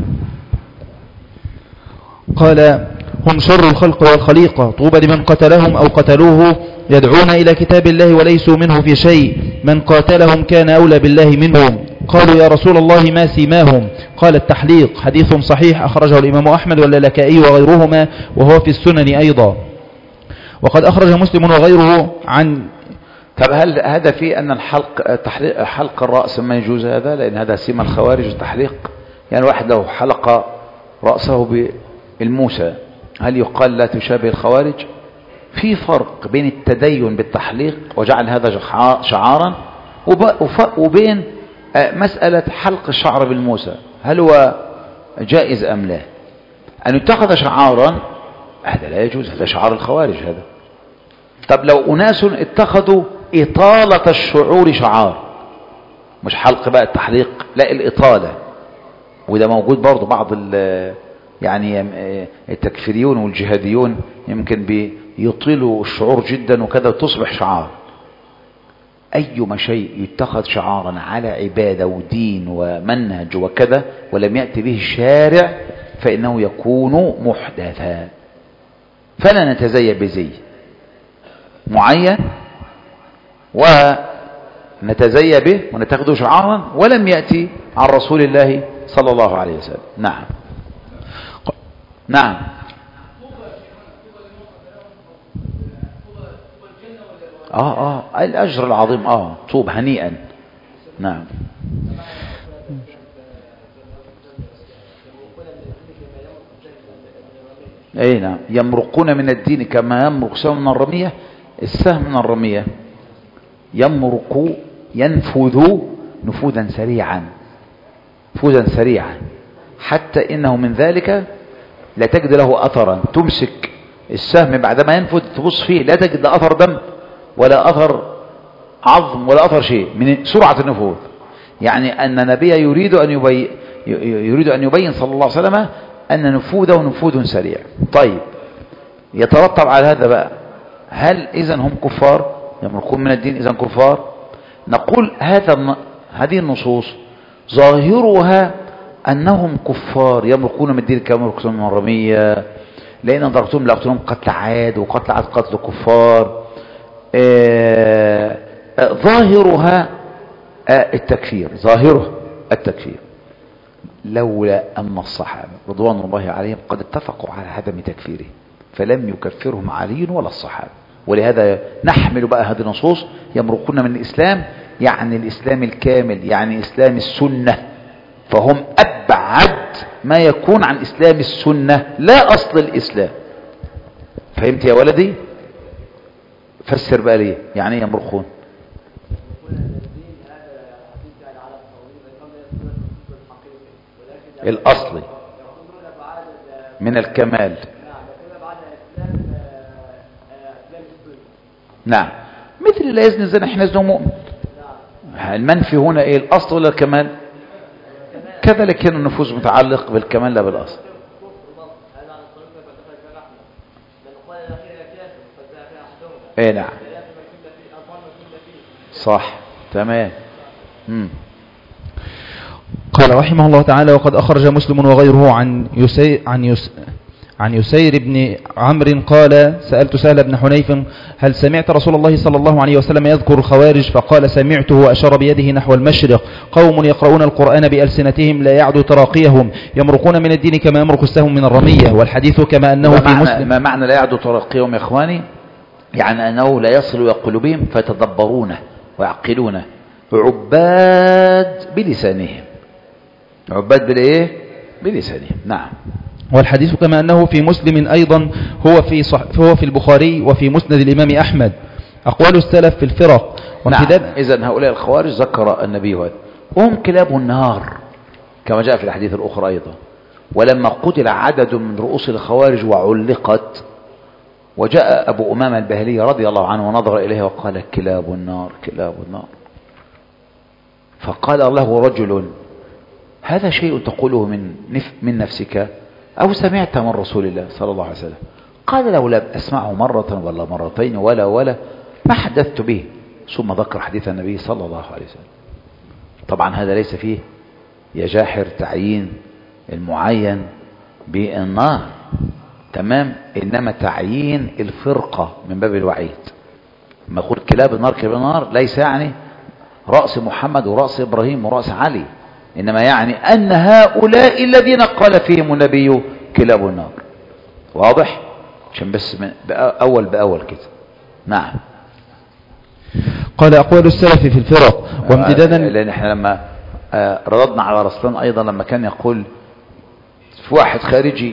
قال هم شر الخلق والخليقة، طوبى لمن قتلهم أو قتلوه يدعون إلى كتاب الله وليسوا منه في شيء، من قاتلهم كان أولى بالله منهم. قالوا يا رسول الله ما سيماهم؟ قال التحليق. حديث صحيح أخرجه الإمام أحمد واللالكائي وغيرهما وهو في السنن أيضا. وقد أخرج مسلم وغيره عن. طب هل هذا في أن حلق الرأس ما يجوز هذا؟ لأن هذا سيما الخوارج التحليق. يعني واحد لو حلق رأسه بالموسى هل يقال لا تشابه الخوارج؟ في فرق بين التدين بالتحليق وجعل هذا شعارا وبين مسألة حلق الشعر بالموسى، هل هو جائز أم لا؟ أن يتخذ شعارا هذا لا يجوز، هذا شعار الخوارج هذا. طب لو أناس اتخذوا إطالة الشعور شعار، مش حلق بقى التحليق، لا الإطالة، وده موجود برضو بعض يعني التكفيريون والجهاديون يمكن بيطيلوا الشعور جدا وكذا وتصبح شعار. أيما شيء يتخذ شعارا على عبادة ودين ومنهج وكذا ولم يأتي به الشارع فإنه يكون محدثا. فلا نتزي بزي معين ونتزي به ونتخذه شعارا ولم يأتي عن رسول الله صلى الله عليه وسلم. نعم. نعم. الأجر العظيم طوب هنيئا. نعم. اي نعم، يمرقون من الدين كما يمرق سهم من الرمية. السهم من الرمية يمرق ينفذ نفوذا سريعا حتى إنه من ذلك لا تجد له أثرا. تمسك السهم بعدما ينفذ تبص فيه لا تجد أثر دم ولا أثر عظم ولا أثر شيء من سرعة النفوذ. يعني أن النبي يريد أن يبين صلى الله عليه وسلم أن نفوذه نفوذ سريع. طيب يترتب على هذا بقى هل إذن هم كفار؟ يمرقون من الدين إذن كفار؟ نقول هذه النصوص ظاهرها أنهم كفار يمرقون من الدين كما يمرق سهم من الرمية، لأن ضربتهم لأقتلهم قتل عاد وقتل عاد قتل كفار. ظاهرها التكفير، ظاهره التكفير، لولا أن الصحابة رضوان الله عليهم قد اتفقوا على عدم تكفيره فلم يكفرهم علي ولا الصحابة. ولهذا نحمل بقى هذه النصوص يمرقون من الإسلام، يعني الإسلام الكامل، يعني إسلام السنة، فهم أبعد ما يكون عن إسلام السنة لا أصل الإسلام. فهمت يا ولدي؟ فسر بقى ليه يعني يمرقون. الأصلي من الكمال. نعم، مثل لا يزني الزنا حين يزني مؤمن. المنفي هنا ايه، الأصل ولا الكمال؟ كذلك كان النفوذ متعلق بالكمال لا بالأصل. ايه نعم صح تمام. قال رحمه الله تعالى وقد أخرج مسلم وغيره عن يسير بن عمرو قال سألت سهل بن حنيف هل سمعت رسول الله صلى الله عليه وسلم يذكر الخوارج؟ فقال سمعته وأشار بيده نحو المشرق، قوم يقرؤون القرآن بألسنتهم لا يعدو تراقيهم يمرقون من الدين كما يمرق السهم من الرمية. والحديث كما أنه في مسلم. ما معنى لا يعدو تراقيهم يا إخواني؟ يعني أنه لا يصل إلى قلوبهم فيتدبرونه ويعقلونه. عباد بلسانهم، عباد بالإيه؟ بلسانهم. نعم. والحديث كما أنه في مسلم أيضا هو في البخاري وفي مسند الإمام أحمد. أقوال السلف في الفرق. نعم. إذن هؤلاء الخوارج ذكر النبي هذا وهم كلاب النار كما جاء في الحديث الأخرى أيضا. ولما قتل عدد من رؤوس الخوارج وعلقت وجاء أبو أمامة البهلي رضي الله عنه ونظر إليه وقال كلاب النار كلاب النار. فقال له رجل هذا شيء تقوله من نفسك أو سمعت من رسول الله صلى الله عليه وسلم؟ قال لو لم أسمعه مرة ولا مرتين ولا ما حدثت به. ثم ذكر حديث النبي صلى الله عليه وسلم. طبعا هذا ليس فيه يا جاحر تعيين المعين بالنار، تمام، إنما تعيين الفرقة من باب الوعيد. ما يقول كلاب النار كلاب النار ليس يعني رأس محمد ورأس إبراهيم ورأس علي، إنما يعني أن هؤلاء الذين قال فيهم النبي كلاب النار. واضح؟ عشان بس أول بأول كده. نعم. قال أقوال السلف في الفرق وامتدادا، لأن احنا لما رددنا على رسلان أيضا لما كان يقول في واحد خارجي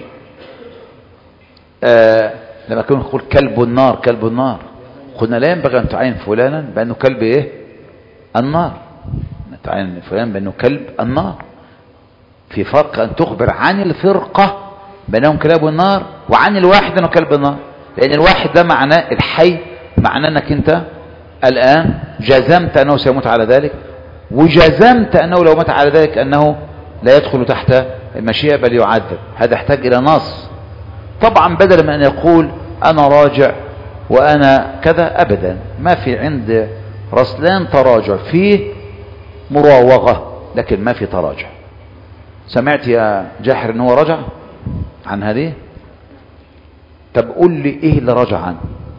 لما كان يقول كلب النار كلب النار، قلنا لا ينبغي أن تعين فلانا بأنه كلب إيه؟ النار. تعين فلان بأنه كلب النار. في فرق أن تخبر عن الفرقة بأنهم كلاب النار وعن الواحد أنه كلب النار. لأن الواحد ده معناه الحي، معناه أنك أنت الآن جزمت أنه سيموت على ذلك، وجزمت أنه لو مات على ذلك أنه لا يدخل تحت المشيئة بل يعذب. هذا يحتاج إلى نص. طبعا بدل من أن يقول أنا راجع وأنا كذا، أبدا ما في عند رسلان تراجع، فيه مراوغة لكن ما في تراجع. سمعت يا جاحر أنه رجع عن هذه؟ طب قول لي إيه اللي رجع عنه؟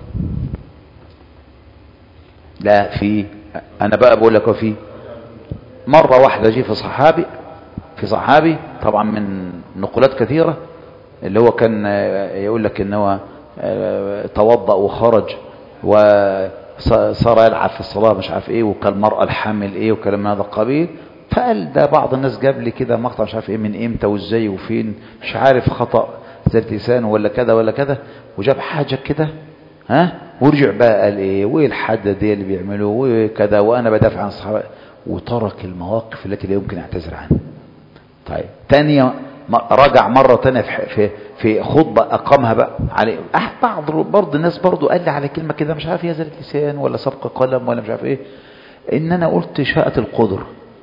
لا في، أنا بقى بقول لك وفي مرة واحدة جي في صحابي طبعا من نقولات كثيرة، اللي هو كان يقول لك ان هو توضأ وخرج وصار يلعب في الصلاة مش عارف ايه، وكان المرأة الحامل ايه وكلام من هذا القبيل. فقال ده بعض الناس جاب لي كده مقطع مش عارف ايه من امتى وازاي وفين، مش عارف خطأ ذات لسان ولا كذا ولا كذا، وجاب حاجة كده ورجع بقى قال ايه والحد دي اللي بيعملوه وكذا وانا بدافع عن الصحابة، وترك المواقف التي لا يمكن اعتذر عنها. طيب تاني رجع مرة تانية في خطبة أقامها بقى عليه بعض برضه الناس برضه قال لي على كلمة كده مش عارف هي زلة لسان ولا سبق قلم ولا مش عارف ايه، ان انا قلت شاءت القدر.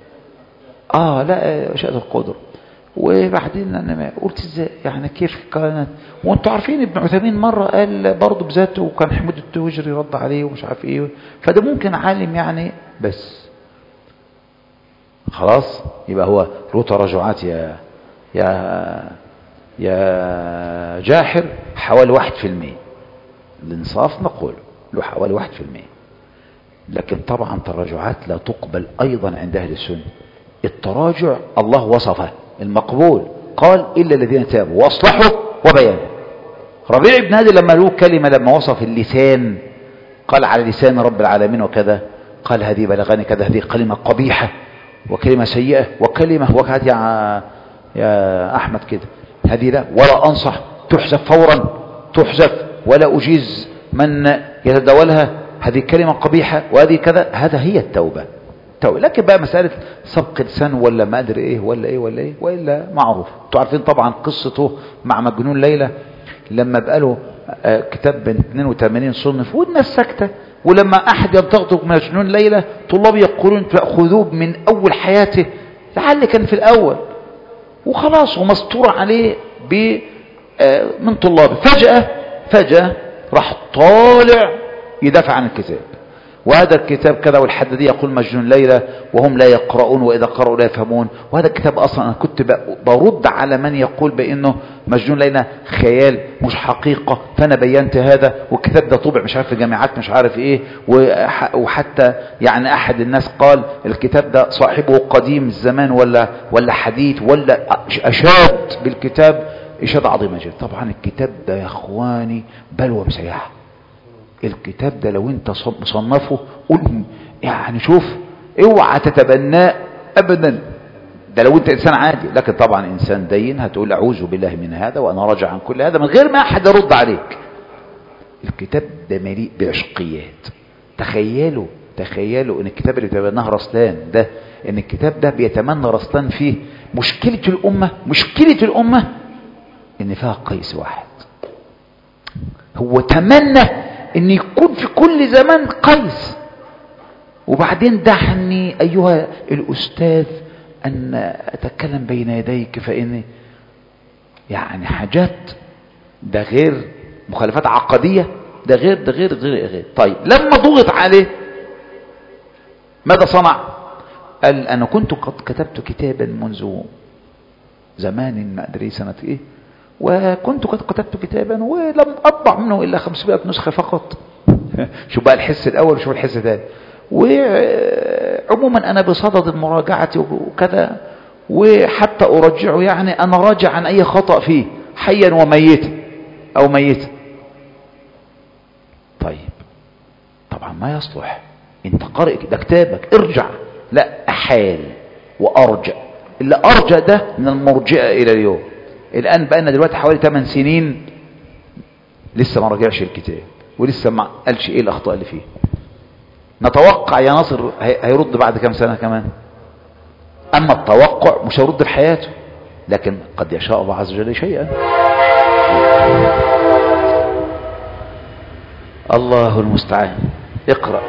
لا شاءت القدر. وبعدين انا قلت ازاي يعني كيف كانت، وانتوا عارفين ابن عثيمين مرة قال برضه بذاته وكان حمود التوجري رد عليه ومش عارف ايه، فده ممكن عالم يعني بس خلاص يبقى هو له تراجعات يا جاحر حوالي 1%. الانصاف نقول له حوالي 1%، لكن طبعا تراجعات لا تقبل ايضا عند اهل السنة. التراجع الله وصفه المقبول، قال الا الذين تابوا واصلحوا وبيانوا. ربيع بن هادي لما له كلمة لما وصف اللسان قال على لسان رب العالمين وكذا، قال هذه بلغني كذا، هذه كلمة قبيحة وكلمة سيئة وكلمة وكانت يا أحمد كده، هذه لا ولا أنصح تحذف فورا تحذف ولا أجيز من يتداولها، هذه كلمة قبيحة وهذه كذا. هذا هي التوبة. لكن بقى مسألة سبق لسان ولا ما أدري إيه ولا إيه ولا إيه وإلا معروف. انتوا عارفين طبعا قصته مع مجنون ليلى لما بقاله كتاب من 82 صنف والناس ساكتة، ولما أحد يلتقط مجنون ليلى طلاب يقولون تأخذوه من أول حياته لعل كان في الأول وخلاص ومستور عليه من طلابه، فجأة راح طالع يدافع عن الكتاب، وهذا الكتاب كذا والحدادي يقول مجنون ليلى وهم لا يقرؤون وإذا قرأوا لا يفهمون. وهذا الكتاب أصلا أنا كنت برد على من يقول بأنه مجنون ليلى خيال مش حقيقة، فأنا بينت هذا، والكتاب ده طبع مش عارف في جامعات مش عارف إيه، وحتى يعني أحد الناس قال الكتاب ده صاحبه قديم الزمان ولا حديث ولا أشاد بالكتاب إشادة عظيمة جدا. طبعا الكتاب ده يا إخواني بلوى مسيحة. الكتاب ده لو انت مصنفه قول يعني شوف اوعى تتبناه ابدا، ده لو انت انسان عادي، لكن طبعا انسان دين هتقول اعوذ بالله من هذا وانا راجع عن كل هذا من غير ما احد يرد عليك. الكتاب ده مليء بعشقيات. تخيلوا ان الكتاب اللي بيتبناه رسلان ده، ان الكتاب ده بيتمنى رسلان فيه مشكلة الامة ان فيها قيس واحد. هو تمنى ان يكون في كل زمان قيس. وبعدين دعني ايها الاستاذ ان اتكلم بين يديك فاني يعني حاجات ده غير مخالفات عقدية، ده غير ده غير غير غير. طيب لما ضغط عليه ماذا صنع؟ قال أنا كنت قد كتبت كتابا منذ زمان ما أدري سنة إيه، وكنت قد كتبت كتابا ولم أطبع منه إلا 500 نسخة فقط. شو بقى الحس الأول وشو الحس الثاني. وعموما أنا بصدد المراجعة وكذا، وحتى أرجعه يعني أنا راجع عن أي خطأ فيه حيا وميتا أو ميتا. طيب طبعا ما يصلح، انت قارئ ده كتابك ارجع. لا، أحال وأرجع. اللي أرجع ده من المرجئة إلى اليوم. الآن بقينا دلوقتي حوالي 8 سنين لسه ما رجعش الكتاب، ولسه ما قالش ايه الأخطاء اللي فيه. نتوقع يا ناصر هيرد بعد كم سنة كمان. أما التوقع مش هيرد في حياته، لكن قد يشاء الله عز وجل شيئا. الله المستعان. اقرأ.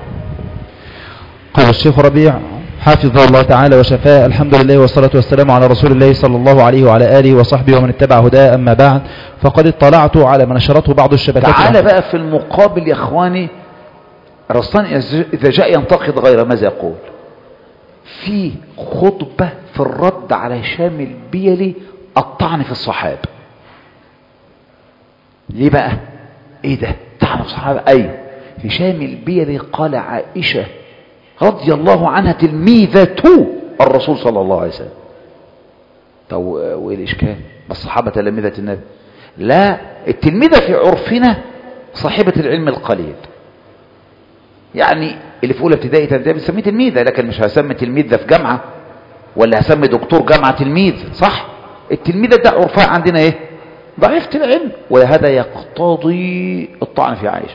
قال الشيخ ربيع حافظه الله تعالى وشفاه: الحمد لله والصلاة والسلام على رسول الله صلى الله عليه وعلى آله وصحبه ومن اتبع هداه. أما بعد، فقد اطلعت على ما نشرته بعض الشبكات. تعالى بقى في المقابل يا اخواني، رسلان إذا جاء ينتقد غير ماذا يقول؟ في خطبة في الرد على هشام البيلي الطعن في الصحابة. ليه بقى؟ ايه ده طعن في الصحابة؟ اي هشام البيلي قال عائشة رضي الله عنها تلميذة الرسول صلى الله عليه وسلم. طب وايه الاشكال؟ الصحابة تلميذة النبي؟ لا، التلميذة في عرفنا صاحبة العلم القليل. يعني اللي في اولى ابتدائي تنتهي بنسميه تلميذة، لكن مش هسمي تلميذ ده في جامعة، ولا هسمي دكتور جامعة تلميذ، صح؟ التلميذة ده عرفها عندنا ايه؟ ضعيفة العلم، وهذا يقتضي الطعن في عائشة.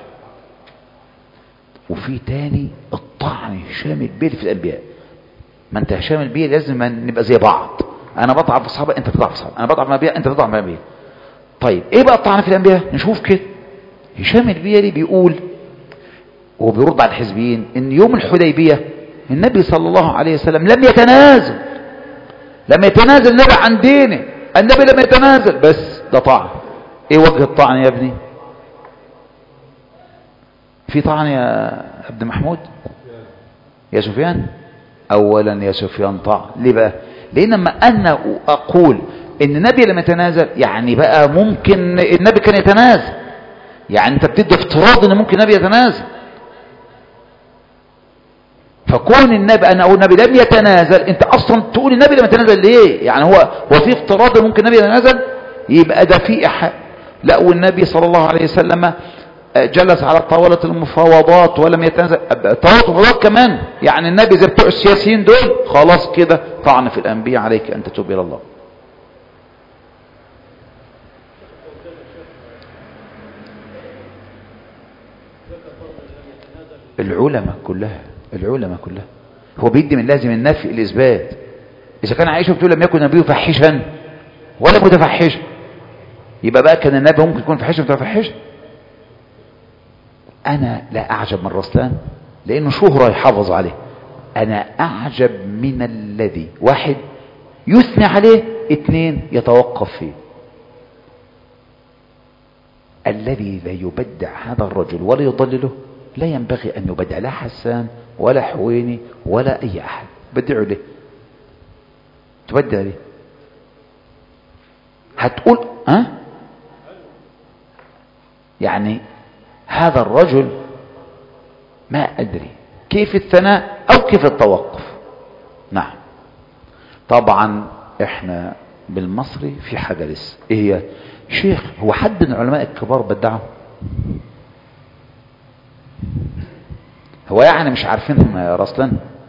وفي تاني الطعن هشام البيلي في الانبياء. ما انت هشام البيلي لازم نبقى زي بعض، انا بضعف في الصحابه انت بتضعف في الصحابه، انا بضعف في الانبياء انت بتضعف في الانبياء. طيب ايه بقى الطعن في الانبياء؟ نشوف كده. هشام البيلي بيقول وهو بيرد على الحزبيين ان يوم الحديبيه النبي صلى الله عليه وسلم لم يتنازل النبي عن دينه، النبي لم يتنازل. بس ده طعن. ايه وجه الطعن يا ابني؟ في طعن يا عبد محمود يا سفيان؟ اولا يا سفيان طعن. ليه بقى؟ لان لما انا اقول ان النبي لم يتنازل يعني بقى ممكن النبي كان يتنازل، يعني انت بتدي افتراض ان ممكن النبي يتنازل. فكون النبي انا اقول النبي لم يتنازل، انت اصلا تقول النبي لم يتنازل ليه؟ يعني هو في افتراض ممكن النبي يتنازل، يبقى ده في لا. والنبي صلى الله عليه وسلم جلس على طاولة المفاوضات ولم يتنازل. طاولة المفاوضات كمان، يعني النبي زي بتوع السياسيين دول خلاص كده طعن في الأنبياء، عليك أن تتوب إلى الله. العلماء كلها هو بيدي من لازم النفي الإثبات. إذا كان عائشة بتقول لم يكن النبي فحشا ولا متفحشا، يبقى بقى كان النبي ممكن يكون فحشا متفحشا. أنا لا أعجب من رسلان لأنه شهرة يحافظ عليه. أنا أعجب من الذي واحد يثني عليه، اثنين يتوقف فيه. الذي لا يبدع هذا الرجل ولا يضلله لا ينبغي أن يبدع، لا حسان ولا حويني ولا أي أحد. بدعه ليه؟ تبدع ليه؟ هتقول يعني هذا الرجل ما أدري كيف الثناء أو كيف التوقف. نعم طبعا احنا بالمصري في حاجة لسه. ايه هي؟ شيخ هو حد من العلماء الكبار بدعه؟ هو يعني مش عارفينهم يا رسلان؟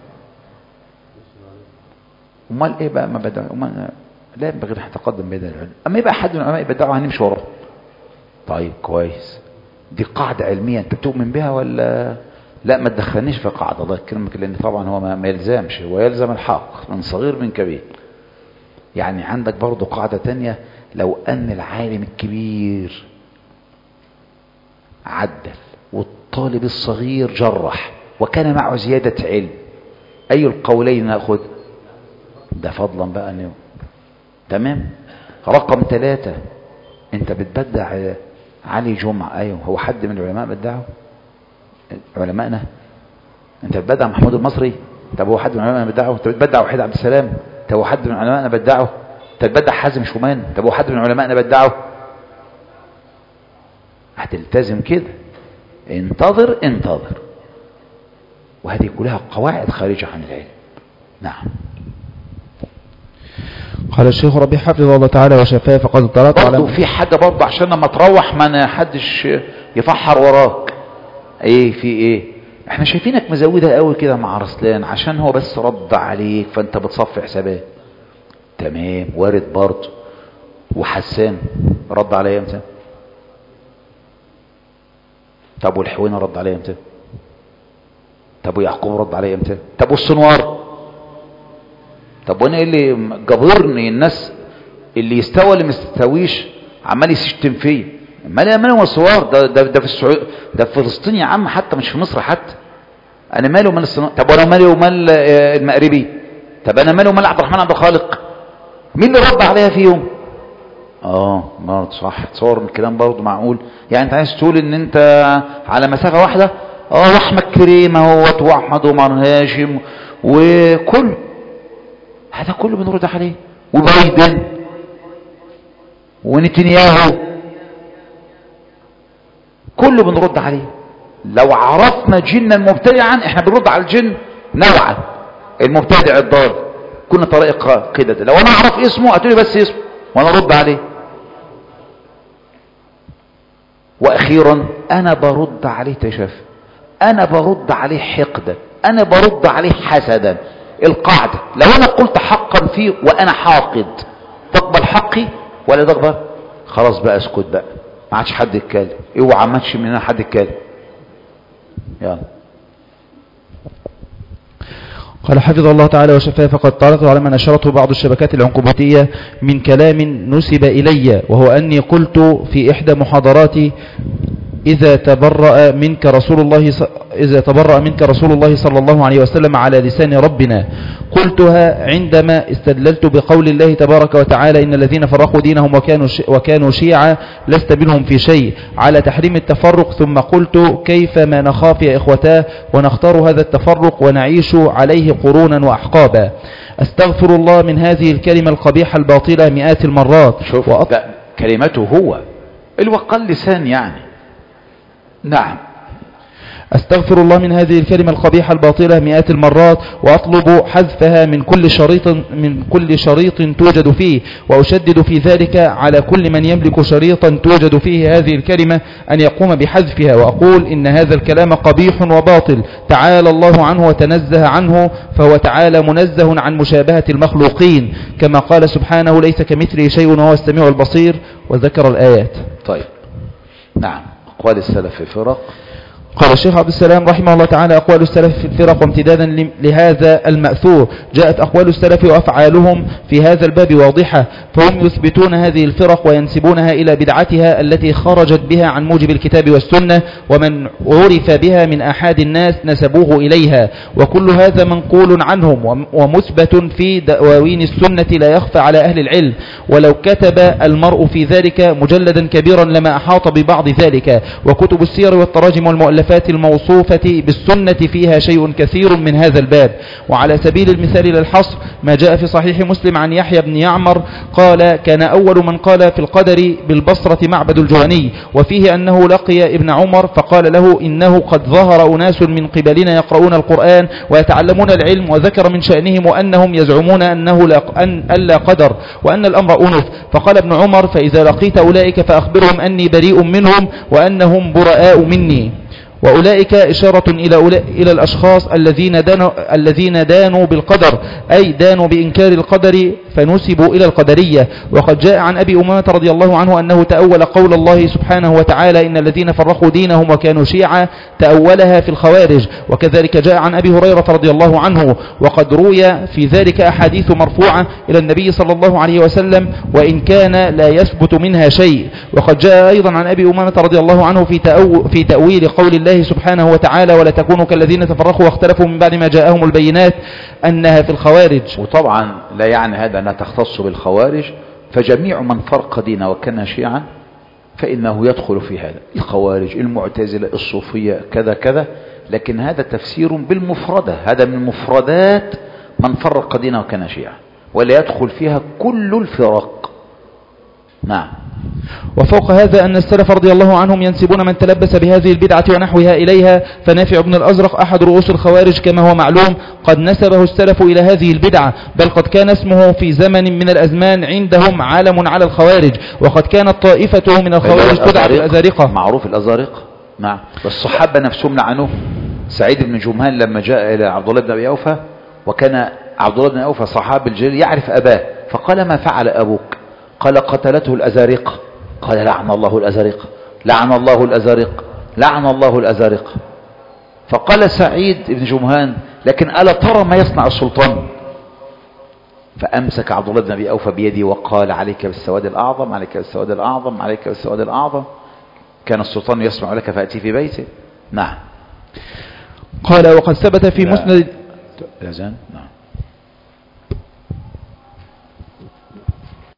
امال ايه بقى ما بدعوا؟ لا ينبغي ان نتقدم بين العلم. اما يبقى حد من العلماء يبدعه هنمشي وراه. طيب كويس، دي قاعدة علمية انت بتؤمن بها ولا لا؟ ما تدخلنيش في قاعدة الله يكرمك، لان طبعا هو ما يلزمش، هو يلزم الحق من صغير من كبير. يعني عندك برضو قاعدة تانية، لو ان العالم الكبير عدل والطالب الصغير جرح وكان معه زيادة علم، اي القولين نأخذ؟ ده فضلا بقى تمام. رقم 3 انت بتبدع علي جمعة، ايوه، هو حد من العلماء بدعه؟ علمائنا؟ انت بتبدع محمود المصري؟ طب هو حد من علمائنا بدعه؟ انت بتبدع وحيد عبد السلام؟ طب هو حد من علمائنا بدعه؟ انت بتبدع حازم شومان؟ طب هو حد من علمائنا بدعه؟ هتلتزم كده، انتظر انتظر، وهذه كلها قواعد خارجة عن العلم. نعم. قال الشيخ ربيع حفظه الله تعالى وشفاه فقد اطلعت على برضه في حاجة برضه عشان لما تروح ما حدش يفحر وراك. ايه في ايه؟ احنا شايفينك مزودها قوي كده مع رسلان عشان هو بس رد عليك فانت بتصفي حسابات. تمام، وارد برضه. وحسان رد عليا امتى؟ طب والحوينة رد عليا امتى؟ طب ويعقوب رد عليا امتى؟ طب والسنوار؟ طب وانا ايه اللي جبرني الناس اللي يستوى اللي ما يستويش عمال يشتم فيا؟ مالي والسوار ده في السعوديه، ده في فلسطين يا عم، حتى مش في مصر حتى. انا مالي ومال الصناعه؟ طب وانا مالي ومال المغربي؟ طب انا مالي ومال عبد الرحمن عبد الخالق؟ مين اللي رد عليها فيهم؟ برضه صح، تصور الكلام برضه معقول؟ يعني انت عايز تقول ان انت على مسافه واحده واحمد كريم اهوت واحمد عمر هاشم وكل هذا كله بنرد عليه، وبايدن ونتنياهو كله بنرد عليه. لو عرفنا جنا مبتدعا احنا بنرد على الجن نوعا، المبتدع الضال كنا طريقة كده. لو انا اعرف اسمه هتقولي بس اسمه وانا ارد عليه. واخيرا انا برد عليه تشافي، انا برد عليه حقدا، انا برد عليه حسدا. القاعدة لو انا قلت حقا فيه وانا حاقد، تقبل حقي ولا تقبل؟ خلاص بقى اسكت بقى، ما عادش حد يتكلم. اوعى ما تشي مننا حد يتكلم. يلا. قال حفظ الله تعالى وشفاه فقد طرقت على ما نشرته بعض الشبكات العنكبوتية من كلام نسب إلي، وهو أني قلت في إحدى محاضراتي إذا تبرأ منك رسول الله صلى الله عليه وسلم على لسان ربنا. قلتها عندما استدللت بقول الله تبارك وتعالى إن الذين فرقوا دينهم وكانوا شيعا لست منهم في شيء، على تحريم التفرق. ثم قلت كيف ما نخاف يا إخوتاه ونختار هذا التفرق ونعيش عليه قرونا وأحقابا. أستغفر الله من هذه الكلمة القبيحة الباطلة مئات المرات. شوف كلمته هو الوقال لسان يعني. نعم. أستغفر الله من هذه الكلمة القبيحة الباطلة مئات المرات، وأطلب حذفها من كل شريط توجد فيه، وأشدد في ذلك على كل من يملك شريطا توجد فيه هذه الكلمة أن يقوم بحذفها، وأقول إن هذا الكلام قبيح وباطل تعالى الله عنه وتنزه عنه، فهو تعالى منزه عن مشابهة المخلوقين، كما قال سبحانه ليس كمثله شيء وهو السميع البصير، وذكر الآيات. طيب. نعم. أقوال السلف في الفرق. قال الشيخ عبد السلام رحمه الله تعالى أقوال السلف في الفرق وامتدادا لهذا المأثور. جاءت أقوال السلف وأفعالهم في هذا الباب واضحة، فهم يثبتون هذه الفرق وينسبونها إلى بدعتها التي خرجت بها عن موجب الكتاب والسنة، ومن عرف بها من أحد الناس نسبوه إليها، وكل هذا منقول عنهم ومثبت في دواوين السنة لا يخفى على أهل العلم، ولو كتب المرء في ذلك مجلدا كبيرا لما أحاط ببعض ذلك. وكتب السير والتراجم والمؤلفات الموصوفة بالسنة فيها شيء كثير من هذا الباب. وعلى سبيل المثال للحصر ما جاء في صحيح مسلم عن يحيى بن يعمر قال كان أول من قال في القدر بالبصرة معبد الجهني، وفيه أنه لقي ابن عمر فقال له إنه قد ظهر أناس من قبلنا يقرؤون القرآن ويتعلمون العلم، وذكر من شأنهم وأنهم يزعمون أنه لا قدر وأن الأمر أنف. فقال ابن عمر فإذا لقيت أولئك فأخبرهم أني بريء منهم وأنهم براء مني. وأولئك إشارة إلى الأشخاص الذين دانوا بالقدر، أي دانوا بإنكار القدر فنسبوا إلى القدرية. وقد جاء عن أبي أمامة رضي الله عنه أنه تأول قول الله سبحانه وتعالى إن الذين فرقوا دينهم وكانوا شيعا تأولها في الخوارج. وكذلك جاء عن أبي هريرة رضي الله عنه، وقد روي في ذلك أحاديث مرفوعة إلى النبي صلى الله عليه وسلم وإن كان لا يثبت منها شيء. وقد جاء أيضا عن أبي أمامة رضي الله عنه في تأويل قول الله سبحانه وتعالى ولا تكونوا كالذين تفرقوا واختلفوا من بعد ما جاءهم البينات أنها في الخوارج. وطبعا لا يعني هذا أنها تختص بالخوارج، فجميع من فرق دينه وكان شيعا فإنه يدخل في هذا الخوارج المعتزلة الصوفية كذا كذا، لكن هذا تفسير بالمفردة، هذا من مفردات من فرق دينه وكان شيعا، ولا يدخل فيها كل الفرق. نعم. وفوق هذا أن السلف رضي الله عنهم ينسبون من تلبس بهذه البدعة ونحوها إليها، فنافع بن الأزرق أحد رؤوس الخوارج كما هو معلوم قد نسبه السلف إلى هذه البدعة، بل قد كان اسمه في زمن من الأزمان عندهم علم على الخوارج، وقد كانت طائفته من الخوارج تدعى الأزارقة. معروف الأزارقة. نعم. والصحابة نفسهم لعنوه. سعيد بن جمهان لما جاء إلى عبد الله بن أبي أوفى، وكان عبد الله بن أوفى صحابي الجليل يعرف أباه، فقال ما فعل أبوك؟ قال قتلته الأزارقة. قال لعن الله الأزارقة، لعن الله الأزارقة، لعن الله الأزارقة. فقال سعيد بن جمهان لكن ألا ترى ما يصنع السلطان؟ فأمسك عبد الله بن أبي أوفى بيدي وقال عليك بالسواد الأعظم، عليك بالسواد الأعظم، عليك بالسواد الأعظم. كان السلطان يسمع لك فأتي في بيته. نعم. قال وقد ثبت في مسند الأذان. نعم.